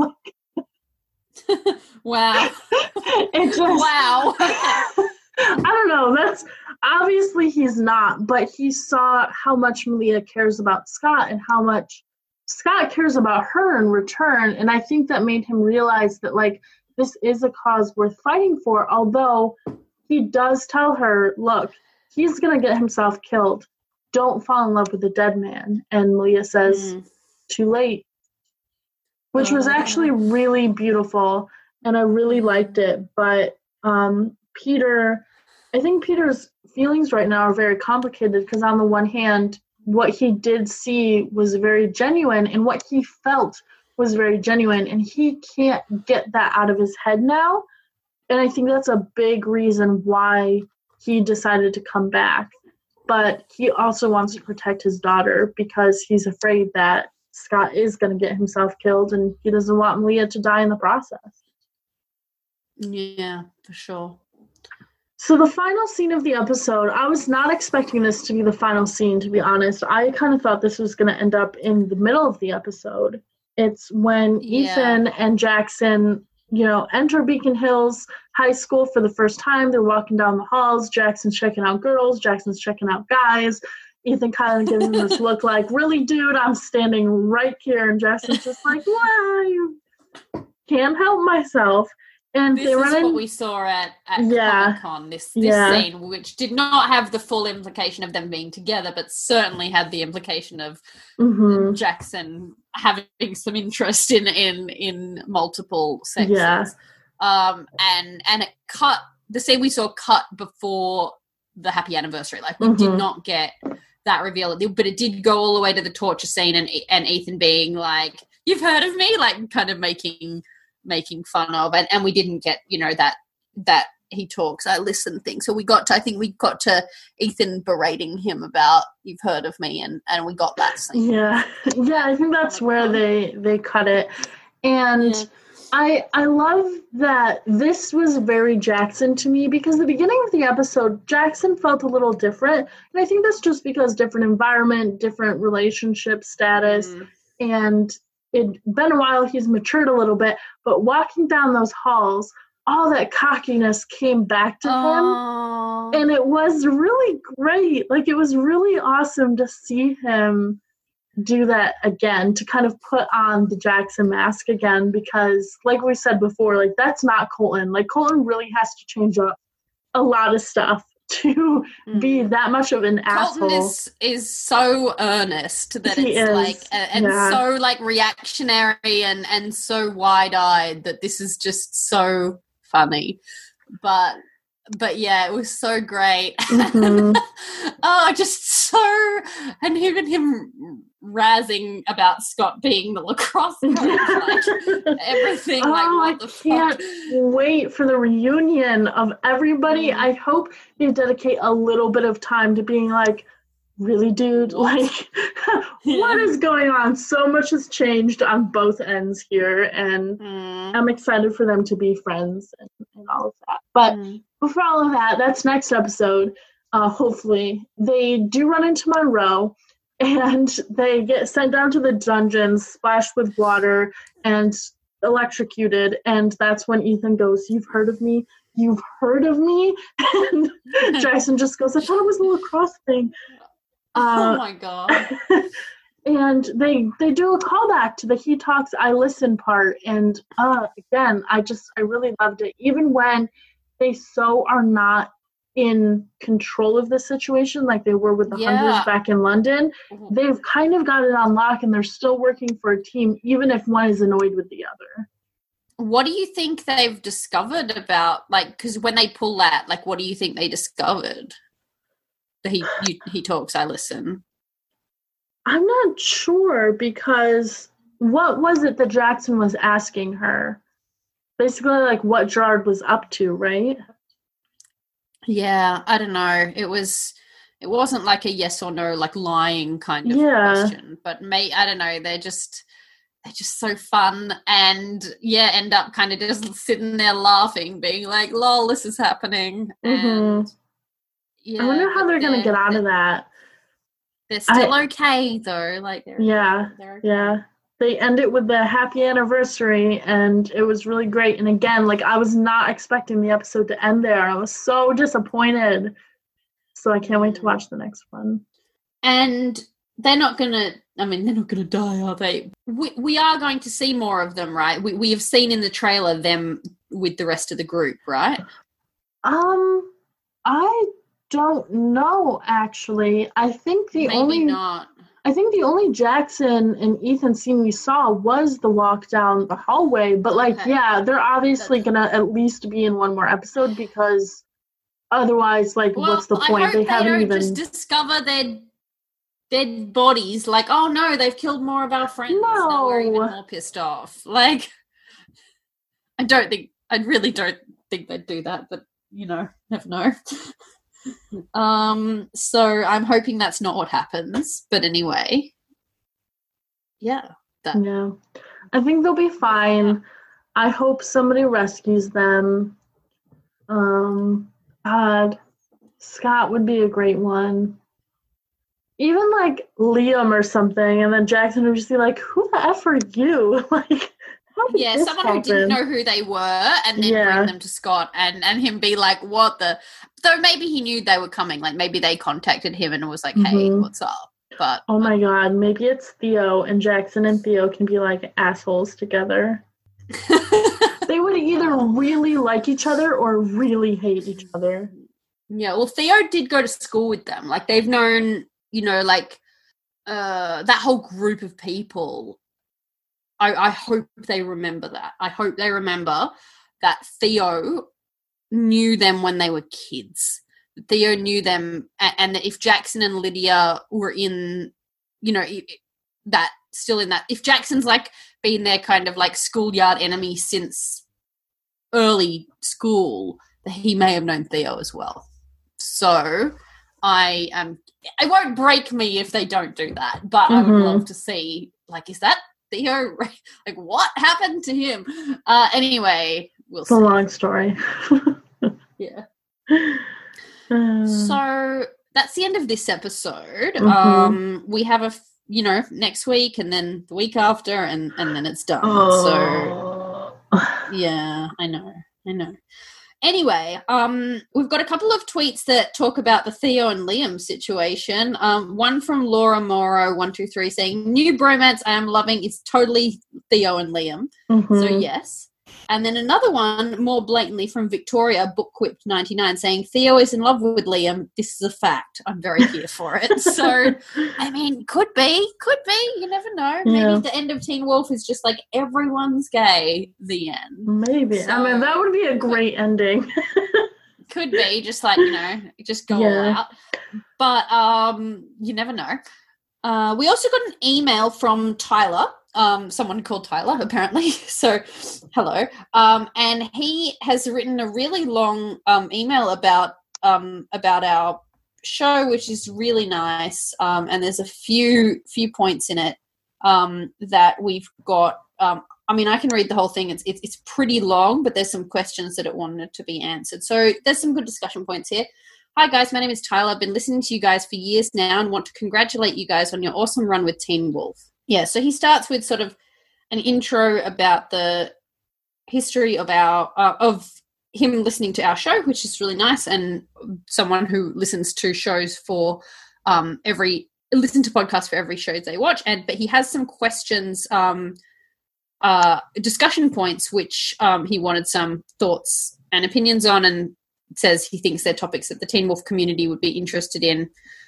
Wow. It just, Wow. I don't know. That's obviously he's not, but he saw how much Malia cares about Scott and how much Scott cares about her in return. And I think that made him realize that, like, this is a cause worth fighting for, although he does tell her, look, he's going to get himself killed. Don't fall in love with a dead man. And Malia says, Mm. too late. Which was actually really beautiful, and I really liked it. But um, Peter, I think Peter's feelings right now are very complicated because on the one hand, what he did see was very genuine, and what he felt was very genuine, and he can't get that out of his head now. And I think that's a big reason why he decided to come back. But he also wants to protect his daughter because he's afraid that Scott is going to get himself killed, and he doesn't want Malia to die in the process. Yeah, for sure. So the final scene of the episode, I was not expecting this to be the final scene, to be honest. I kind of thought this was going to end up in the middle of the episode. It's when Yeah. Ethan and Jackson, you know, enter Beacon Hills High School for the first time. They're walking down the halls. Jackson's checking out girls. Jackson's checking out guys. Ethan kind of gives him this look like, really, dude, I'm standing right here. And Jackson's just like, why? Can't help myself. And this they run is in- what we saw at, at yeah. Comic-Con, this, this yeah. scene, which did not have the full implication of them being together, but certainly had the implication of mm-hmm. Jackson having some interest in in, in multiple sexes. Yeah. Um, and, and it cut, the scene we saw cut before the happy anniversary. Like, we mm-hmm. did not get that reveal, but it did go all the way to the torture scene and, and Ethan being like, you've heard of me? Like, kind of making... making fun of, and, and we didn't get, you know, that that he talks, I listen thing. So we got to, I think we got to Ethan berating him about, you've heard of me, and, and we got that scene. Yeah. Yeah, I think that's where they, they cut it. And yeah. I I love that this was very Jackson to me, because the beginning of the episode, Jackson felt a little different. And I think that's just because different environment, different relationship status, mm. and it'd been a while, he's matured a little bit, but walking down those halls, all that cockiness came back to Aww. him. And it was really great. Like, it was really awesome to see him do that again, to kind of put on the Jackson mask again, because like we said before, like, that's not Colton. Like, Colton really has to change up a lot of stuff to mm. be that much of an Colton asshole. is is so earnest that he it's is. like uh, and yeah. so like reactionary and and so wide-eyed that this is just so funny. But but yeah, it was so great. Mm-hmm. Oh, just so, and even him razzing about Scott being the lacrosse coach, like everything. Oh, like what the I can't fuck? wait for the reunion of everybody. Mm. I hope they dedicate a little bit of time to being like, really, dude? What? Like, what is going on? So much has changed on both ends here, and mm. I'm excited for them to be friends and, and all of that. But mm. before all of that, that's next episode. Uh, hopefully, they do run into Monroe, and they get sent down to the dungeon, splashed with water, and electrocuted. And that's when Ethan goes, "You've heard of me? You've heard of me?" And Jackson just goes, "I thought it was a lacrosse thing." Uh, oh my god. And they they do a callback to the he talks, I listen part. And uh, again, I just, I really loved it. Even when they so are not in control of the situation like they were with the yeah. Hunters back in London, mm-hmm. they've kind of got it on lock, and they're still working for a team, even if one is annoyed with the other. What do you think they've discovered about, like, because when they pull that, like, what do you think they discovered? He you, he talks, I listen. I'm not sure, because what was it that Jackson was asking her? Basically, like, what Gerard was up to, right? Yeah, I don't know. It was, it wasn't like a yes or no, like lying kind of yeah. question. But may I don't know. They're just they're just so fun, and yeah, end up kind of just sitting there laughing, being like, "Lol, this is happening." Mm-hmm. And yeah, I wonder how they're, they're gonna get out of that. They're still I, okay though. Like they're yeah, they're okay. yeah. They end it with the happy anniversary, and it was really great. And again, like, I was not expecting the episode to end there. I was so disappointed. So I can't wait to watch the next one. And they're not gonna. I mean, they're not gonna die, are they? We we are going to see more of them, right? We we have seen in the trailer them with the rest of the group, right? Um, I don't know. Actually, I think the Maybe only not. I think the only Jackson and Ethan scene we saw was the walk down the hallway. But, like, okay. yeah, they're obviously going to at least be in one more episode, because otherwise, like, well, what's the point? I hope they, they haven't don't even just discover their dead bodies. Like, oh, no, they've killed more of our friends. No. Now we're even more pissed off. Like, I don't think, I really don't think they'd do that, but, you know, never know. Um, so I'm hoping that's not what happens. But anyway, yeah. That. Yeah. I think they'll be fine. Yeah. I hope somebody rescues them. Um, God, Scott would be a great one. Even like Liam or something, and then Jackson would just be like, "Who the F are you?" Like, yeah, someone happen? who didn't know who they were, and then yeah. bring them to Scott, and, and him be like, "What the?" though maybe he knew they were coming. Like maybe they contacted him and was like, "Hey, Mhm. what's up?" But Oh my god, maybe it's Theo and Jackson and Theo can be like assholes together. They would either really like each other or really hate each other. Yeah, well, Theo did go to school with them. Like they've known, you know, like uh, that whole group of people. I, I hope they remember that. I hope they remember that Theo knew them when they were kids. Theo knew them, and that if Jackson and Lydia were in, you know, that still in that, if Jackson's like been their kind of like schoolyard enemy since early school, he may have known Theo as well. So I am, it won't break me if they don't do that, but mm-hmm. I would love to see, like, is that Theo? Like, what happened to him? Uh, anyway, we'll it's see. It's a long story. Yeah. Uh, so that's the end of this episode. Mm-hmm. Um, we have a, you know, next week and then the week after, and, and then it's done. Oh. So, yeah, I know, I know. Anyway, um, we've got a couple of tweets that talk about the Theo and Liam situation. Um, one from Laura Morrow, one two three, saying, "New bromance I am loving is totally Theo and Liam." Mm-hmm. So, yes. And then another one, more blatantly, from Victoria, Bookquipped ninety-nine, saying, "Theo is in love with Liam. This is a fact. I'm very here for it." So, I mean, could be, could be. You never know. Maybe Yeah. the end of Teen Wolf is just like everyone's gay, the end. Maybe. So, I mean, that would be a great ending. Could be, just like, you know, just go Yeah. all out. But um, you never know. Uh, we also got an email from Tyler. Um, someone called Tyler, apparently. So, hello. Um, and he has written a really long um, email about um, about our show, which is really nice. Um, and there's a few few points in it um, that we've got. Um, I mean, I can read the whole thing. It's, it's it's pretty long, but there's some questions that it wanted to be answered. So there's some good discussion points here. Hi, guys. My name is Tyler. I've been listening to you guys for years now and want to congratulate you guys on your awesome run with Teen Wolf. Yeah, so he starts with sort of an intro about the history of our uh, of him listening to our show, which is really nice, and someone who listens to shows for um, every listen to podcasts for every show they watch. And but he has some questions, um, uh, discussion points, which um, he wanted some thoughts and opinions on, and says he thinks they're topics that the Teen Wolf community would be interested in.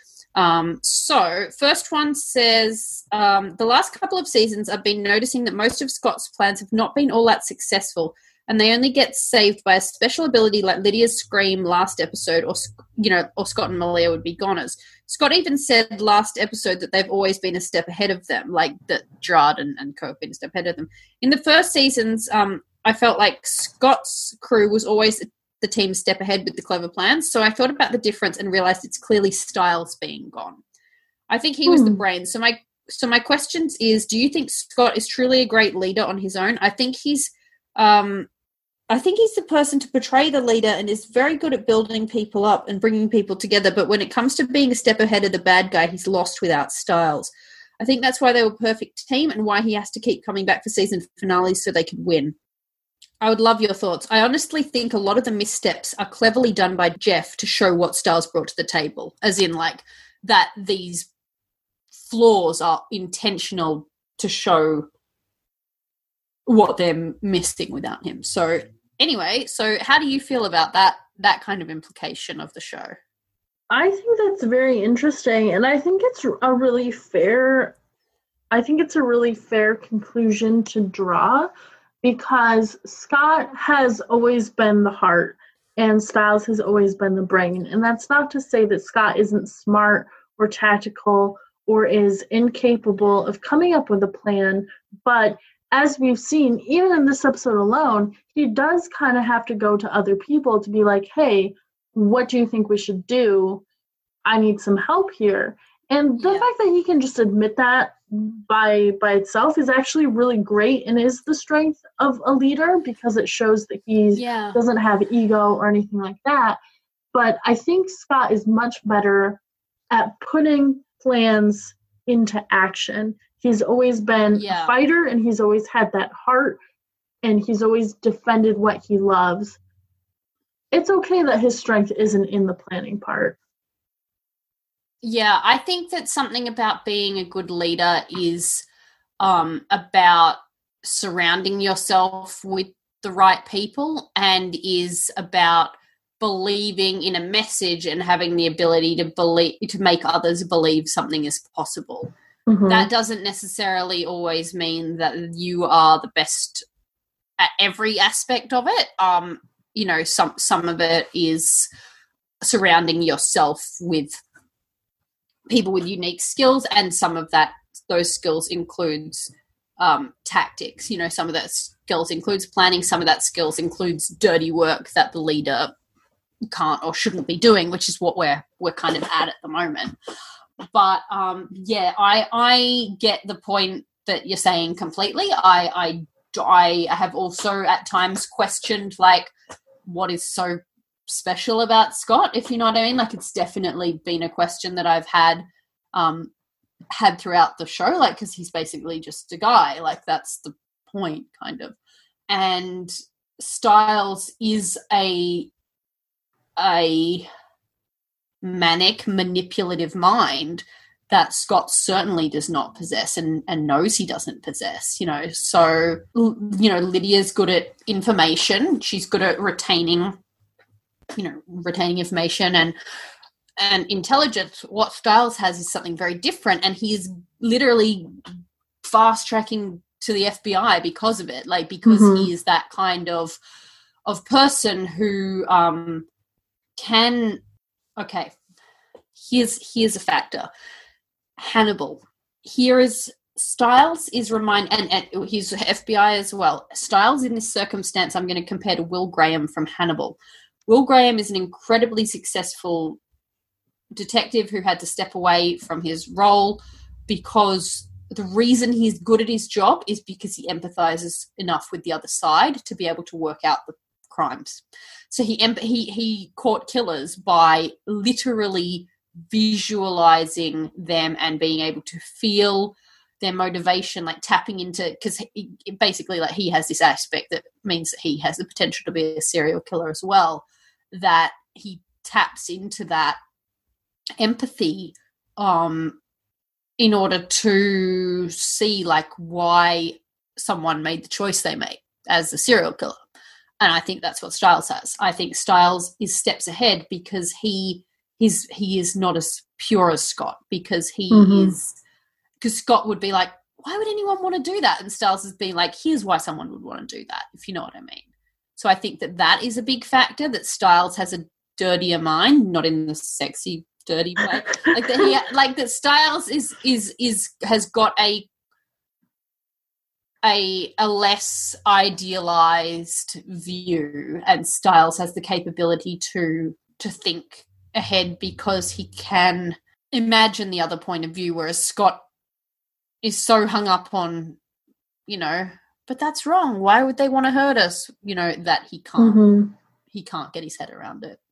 Um, so first one says, um, the last couple of seasons I've been noticing that most of Scott's plans have not been all that successful, and they only get saved by a special ability like Lydia's scream last episode, or, you know, or Scott and Malia would be goners. Scott even said last episode that they've always been a step ahead of them, like that Gerard and, and Co have been a step ahead of them. In the first seasons, um, I felt like Scott's crew was always the team step ahead with the clever plans. So I thought about the difference and realized it's clearly Styles being gone. I think he was Hmm. the brain. So my so my questions is, do you think Scott is truly a great leader on his own? I think he's um, I think he's the person to portray the leader and is very good at building people up and bringing people together. But when it comes to being a step ahead of the bad guy, he's lost without Styles. I think that's why they were a perfect team and why he has to keep coming back for season finales so they can win. I would love your thoughts. I honestly think a lot of the missteps are cleverly done by Jeff to show what Styles brought to the table, as in like that these flaws are intentional to show what they're missing without him. So anyway, so how do you feel about that, that kind of implication of the show? I think that's very interesting, and I think it's a really fair, I think it's a really fair conclusion to draw, because Scott has always been the heart and Styles has always been the brain. And that's not to say that Scott isn't smart or tactical or is incapable of coming up with a plan. But as we've seen, even in this episode alone, he does kind of have to go to other people to be like, hey, what do you think we should do? I need some help here. And the Yeah. fact that he can just admit that by by itself is actually really great and is the strength of a leader, because it shows that he Yeah. doesn't have ego or anything like that. But I think Scott is much better at putting plans into action. He's always been Yeah. a fighter, and he's always had that heart, and he's always defended what he loves. it's okay that his strength isn't in the planning part. Yeah, I think that something about being a good leader is um, about surrounding yourself with the right people, and is about believing in a message and having the ability to believe, to make others believe something is possible. Mm-hmm. That doesn't necessarily always mean that you are the best at every aspect of it. Um, you know, some some of it is surrounding yourself with people with unique skills, and some of that those skills includes um, tactics. You know, some of that skills includes planning. Some of that skills includes dirty work that the leader can't or shouldn't be doing, which is what we're we're kind of at at the moment. But um, yeah, I I get the point that you're saying completely. I I I have also at times questioned like what is so special about Scott, if you know what I mean. Like, it's definitely been a question that I've had um, had throughout the show, like, because he's basically just a guy. Like, that's the point, kind of. And Styles is a a manic, manipulative mind that Scott certainly does not possess, and, and knows he doesn't possess, you know. So, you know, Lydia's good at information. She's good at retaining, you know, retaining information and and intelligence. What Styles has is something very different, and he is literally fast-tracking to the F B I because of it, like, because mm-hmm. he is that kind of of person who um, can, okay, here's here's a factor. Hannibal. Here is Styles is remind and, and he's F B I as well. Styles in this circumstance, I'm going to compare to Will Graham from Hannibal. Will Graham is an incredibly successful detective who had to step away from his role because the reason he's good at his job is because he empathizes enough with the other side to be able to work out the crimes. So he he he caught killers by literally visualizing them and being able to feel their motivation, like tapping into, because basically like he has this aspect that means that he has the potential to be a serial killer as well, that he taps into that empathy um in order to see like why someone made the choice they made as a serial killer. And I think that's what Styles has. I think Styles is steps ahead because he He's, he is not as pure as Scott, because he mm-hmm. is, because Scott would be like, why would anyone want to do that? And Styles has been like, here's why someone would want to do that, if you know what I mean. So I think that that is a big factor, that Styles has a dirtier mind, not in the sexy, dirty way. like that he, like that Styles is, is, is, has got a, a, a less idealized view, and Styles has the capability to, to think ahead because he can imagine the other point of view, whereas Scott is so hung up on, you know, but that's wrong, why would they want to hurt us, you know, that he can't mm-hmm. he can't get his head around it.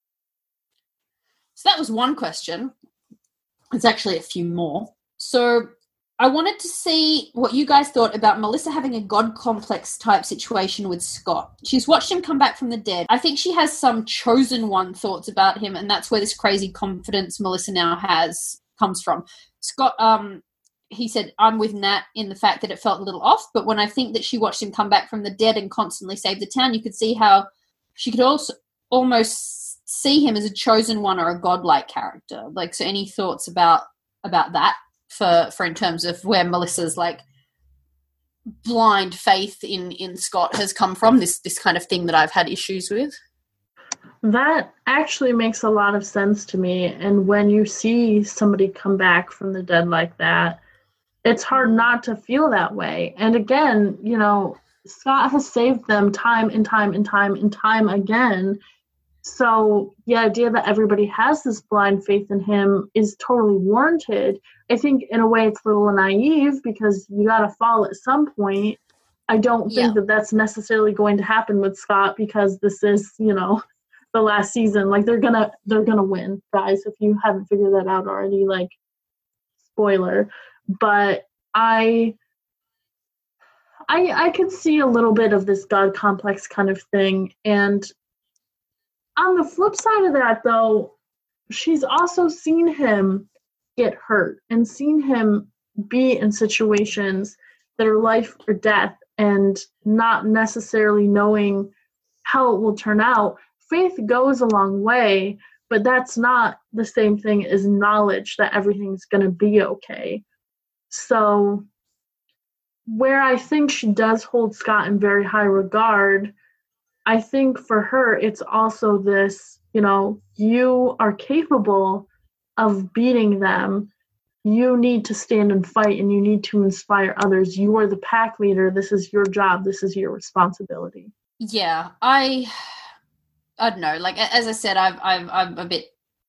So that was one question. There's actually a few more. So I wanted to see what you guys thought about Melissa having a God complex type situation with Scott. She's watched him come back from the dead. I think she has some chosen one thoughts about him, and that's where this crazy confidence Melissa now has comes from. Scott, um, he said, I'm with Nat in the fact that it felt a little off, but when I think that she watched him come back from the dead and constantly save the town, you could see how she could also almost see him as a chosen one or a godlike character. Like, so any thoughts about about that? For, for in terms of where Melissa's like blind faith in, in Scott has come from, this this kind of thing that I've had issues with. That actually makes a lot of sense to me. And when you see somebody come back from the dead like that, it's hard not to feel that way. And again, you know, Scott has saved them time and time and time and time again. So the idea that everybody has this blind faith in him is totally warranted. I think in a way it's a little naive because you got to fall at some point. I don't think yeah. that that's necessarily going to happen with Scott because this is, you know, the last season. Like they're gonna they're gonna win, guys. If you haven't figured that out already, like spoiler. But I I I could see a little bit of this God complex kind of thing, and on the flip side of that, though, she's also seen him get hurt and seen him be in situations that are life or death and not necessarily knowing how it will turn out. Faith goes a long way, but that's not the same thing as knowledge that everything's going to be okay. So where I think she does hold Scott in very high regard, I think for her, it's also this, you know, you are capable of beating them. You need to stand and fight, and you need to inspire others. You are the pack leader. This is your job. This is your responsibility. Yeah, I, I don't know. Like, as I said, I've, I've, I'm a bit,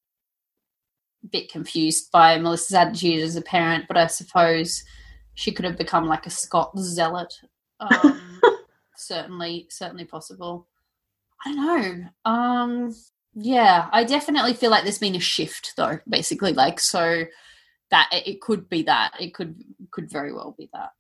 bit confused by Melissa's attitude as a parent, but I suppose she could have become like a Scott zealot. Um, certainly, certainly possible. I don't know. Um, yeah, I definitely feel like there's been a shift, though. Basically, like so that it could be that it could could very well be that.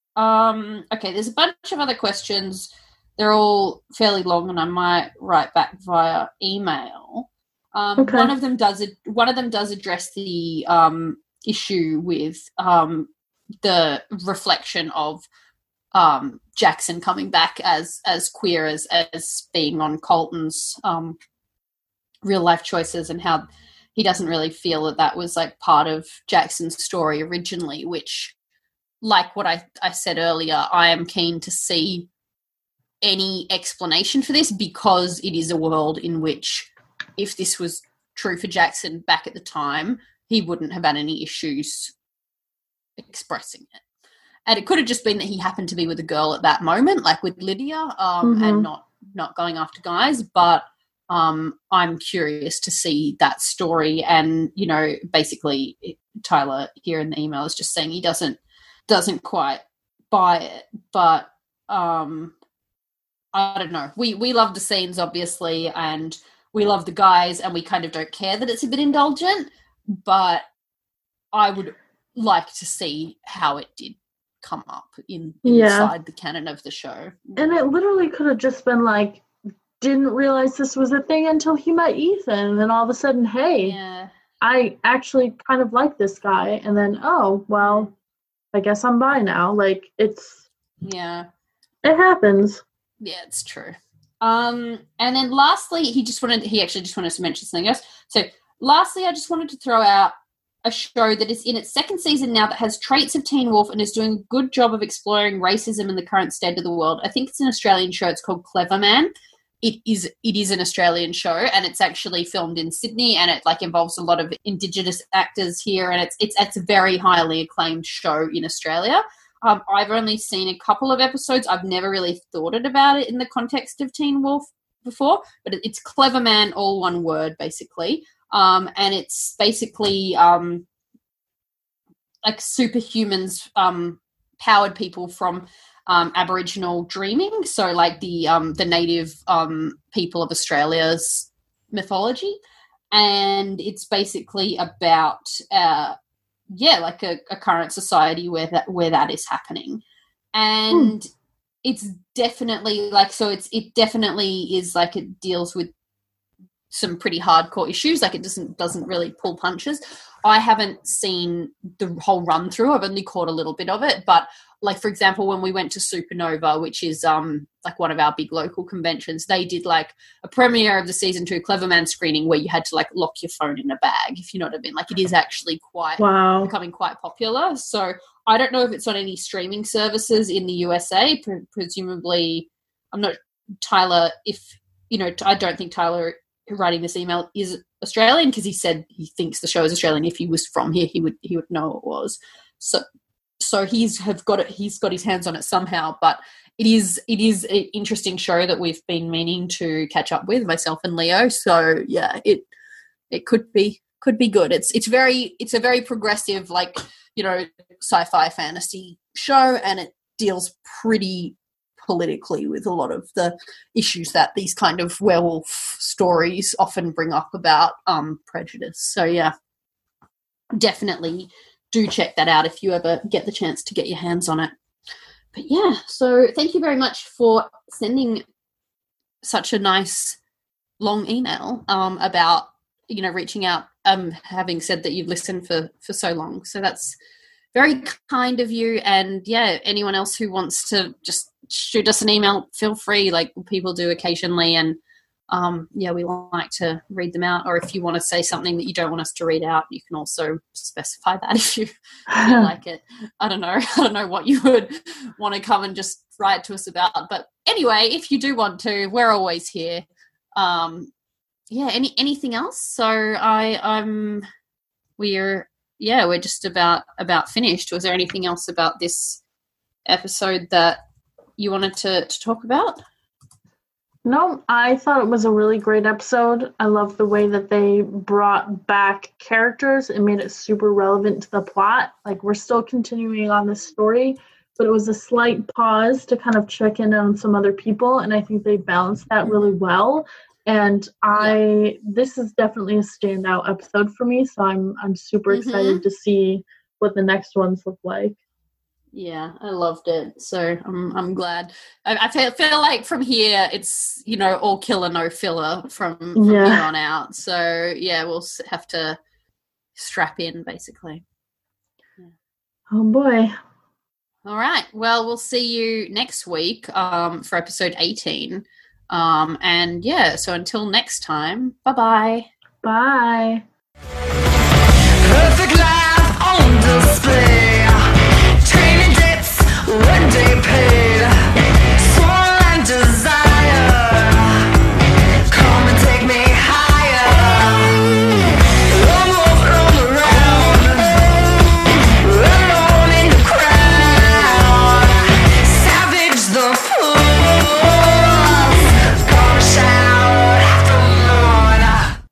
Um, okay, there's a bunch of other questions. They're all fairly long, and I might write back via email. Um, okay. One of them does one of them does address the um, issue with um, the reflection of um, Jackson coming back as as queer as as being on Colton's um, real life choices, and how he doesn't really feel that that was like part of Jackson's story originally. Which, like what I I said earlier, I am keen to see any explanation for this, because it is a world in which, if this was true for Jackson back at the time, he wouldn't have had any issues expressing it. And it could have just been that he happened to be with a girl at that moment, like with Lydia, um, mm-hmm. and not not going after guys. But um, I'm curious to see that story. And, you know, basically Tyler here in the email is just saying he doesn't doesn't quite buy it. But um, I don't know. We we love the scenes, obviously, and we love the guys, and we kind of don't care that it's a bit indulgent. But I would like to see how it did come up in yeah. inside the canon of the show. And it literally could have just been like, didn't realize this was a thing until he met Ethan, and then all of a sudden, hey, yeah. I actually kind of like this guy, and then, oh, well, I guess I'm bi now. Like, it's... Yeah. It happens. Yeah, it's true. Um, and then lastly, he just wanted, he actually just wanted to mention something else. So lastly, I just wanted to throw out a show that is in its second season now that has traits of Teen Wolf and is doing a good job of exploring racism in the current state of the world. I think it's an Australian show. It's called Clever Man. It is it is an Australian show, and it's actually filmed in Sydney, and it like involves a lot of Indigenous actors here, and it's it's it's a very highly acclaimed show in Australia. Um, I've only seen a couple of episodes. I've never really thought about it in the context of Teen Wolf before, but it's Clever Man, all one word, basically. Um, and it's basically um, like superhumans, um, powered people from um, Aboriginal dreaming. So like the um, the native um, people of Australia's mythology. And it's basically about, uh, yeah, like a, a current society where that, where that is happening. And hmm. it's definitely like, so it's, it definitely is like, it deals with some pretty hardcore issues. Like it doesn't doesn't really pull punches. I haven't seen the whole run through. I've only caught a little bit of it. But like, for example, when we went to Supernova, which is um like one of our big local conventions, they did like a premiere of the season two Clever Man screening where you had to like lock your phone in a bag, if you know what I mean. Like it is actually quite wow. becoming quite popular. So I don't know if it's on any streaming services in the U S A. Pre- presumably, I'm not Tyler. If you know, I don't think Tyler writing this email is Australian, because he said he thinks the show is Australian. If he was from here, he would he would know it was. So so he's have got it. He's got his hands on it somehow. But it is it is an interesting show that we've been meaning to catch up with, myself and Leo. So yeah, it it could be could be good. It's it's very it's a very progressive, like, you know, sci-fi fantasy show, and it deals pretty politically with a lot of the issues that these kind of werewolf stories often bring up about um, prejudice. So, yeah, definitely do check that out if you ever get the chance to get your hands on it. But, yeah, so thank you very much for sending such a nice long email um, about, you know, reaching out, um, having said that you've listened for, for so long. So that's very kind of you. And, yeah, anyone else who wants to just shoot us an email, feel free, like people do occasionally. And, um, yeah, we like to read them out. Or if you want to say something that you don't want us to read out, you can also specify that if you, if you like it. I don't know. I don't know what you would want to come and just write to us about. But anyway, if you do want to, we're always here. Um, yeah, any anything else? So I I'm we're yeah, we're just about about finished. Was there anything else about this episode that you wanted to, to talk about? No, I thought it was a really great episode. I love the way that they brought back characters and made it super relevant to the plot. Like, we're still continuing on this story, but it was a slight pause to kind of check in on some other people, and I think they balanced that really well. And I, yeah. this is definitely a standout episode for me, so I'm I'm super mm-hmm. excited to see what the next ones look like. Yeah, I loved it. So I'm I'm glad. I, I feel, feel like from here it's, you know, all killer, no filler from, from yeah. here on out. So yeah, we'll have to strap in basically. Yeah. Oh boy. All right. Well, we'll see you next week um, for episode eighteen. Um, and yeah, so until next time, bye-bye. Bye. Perfect life on display.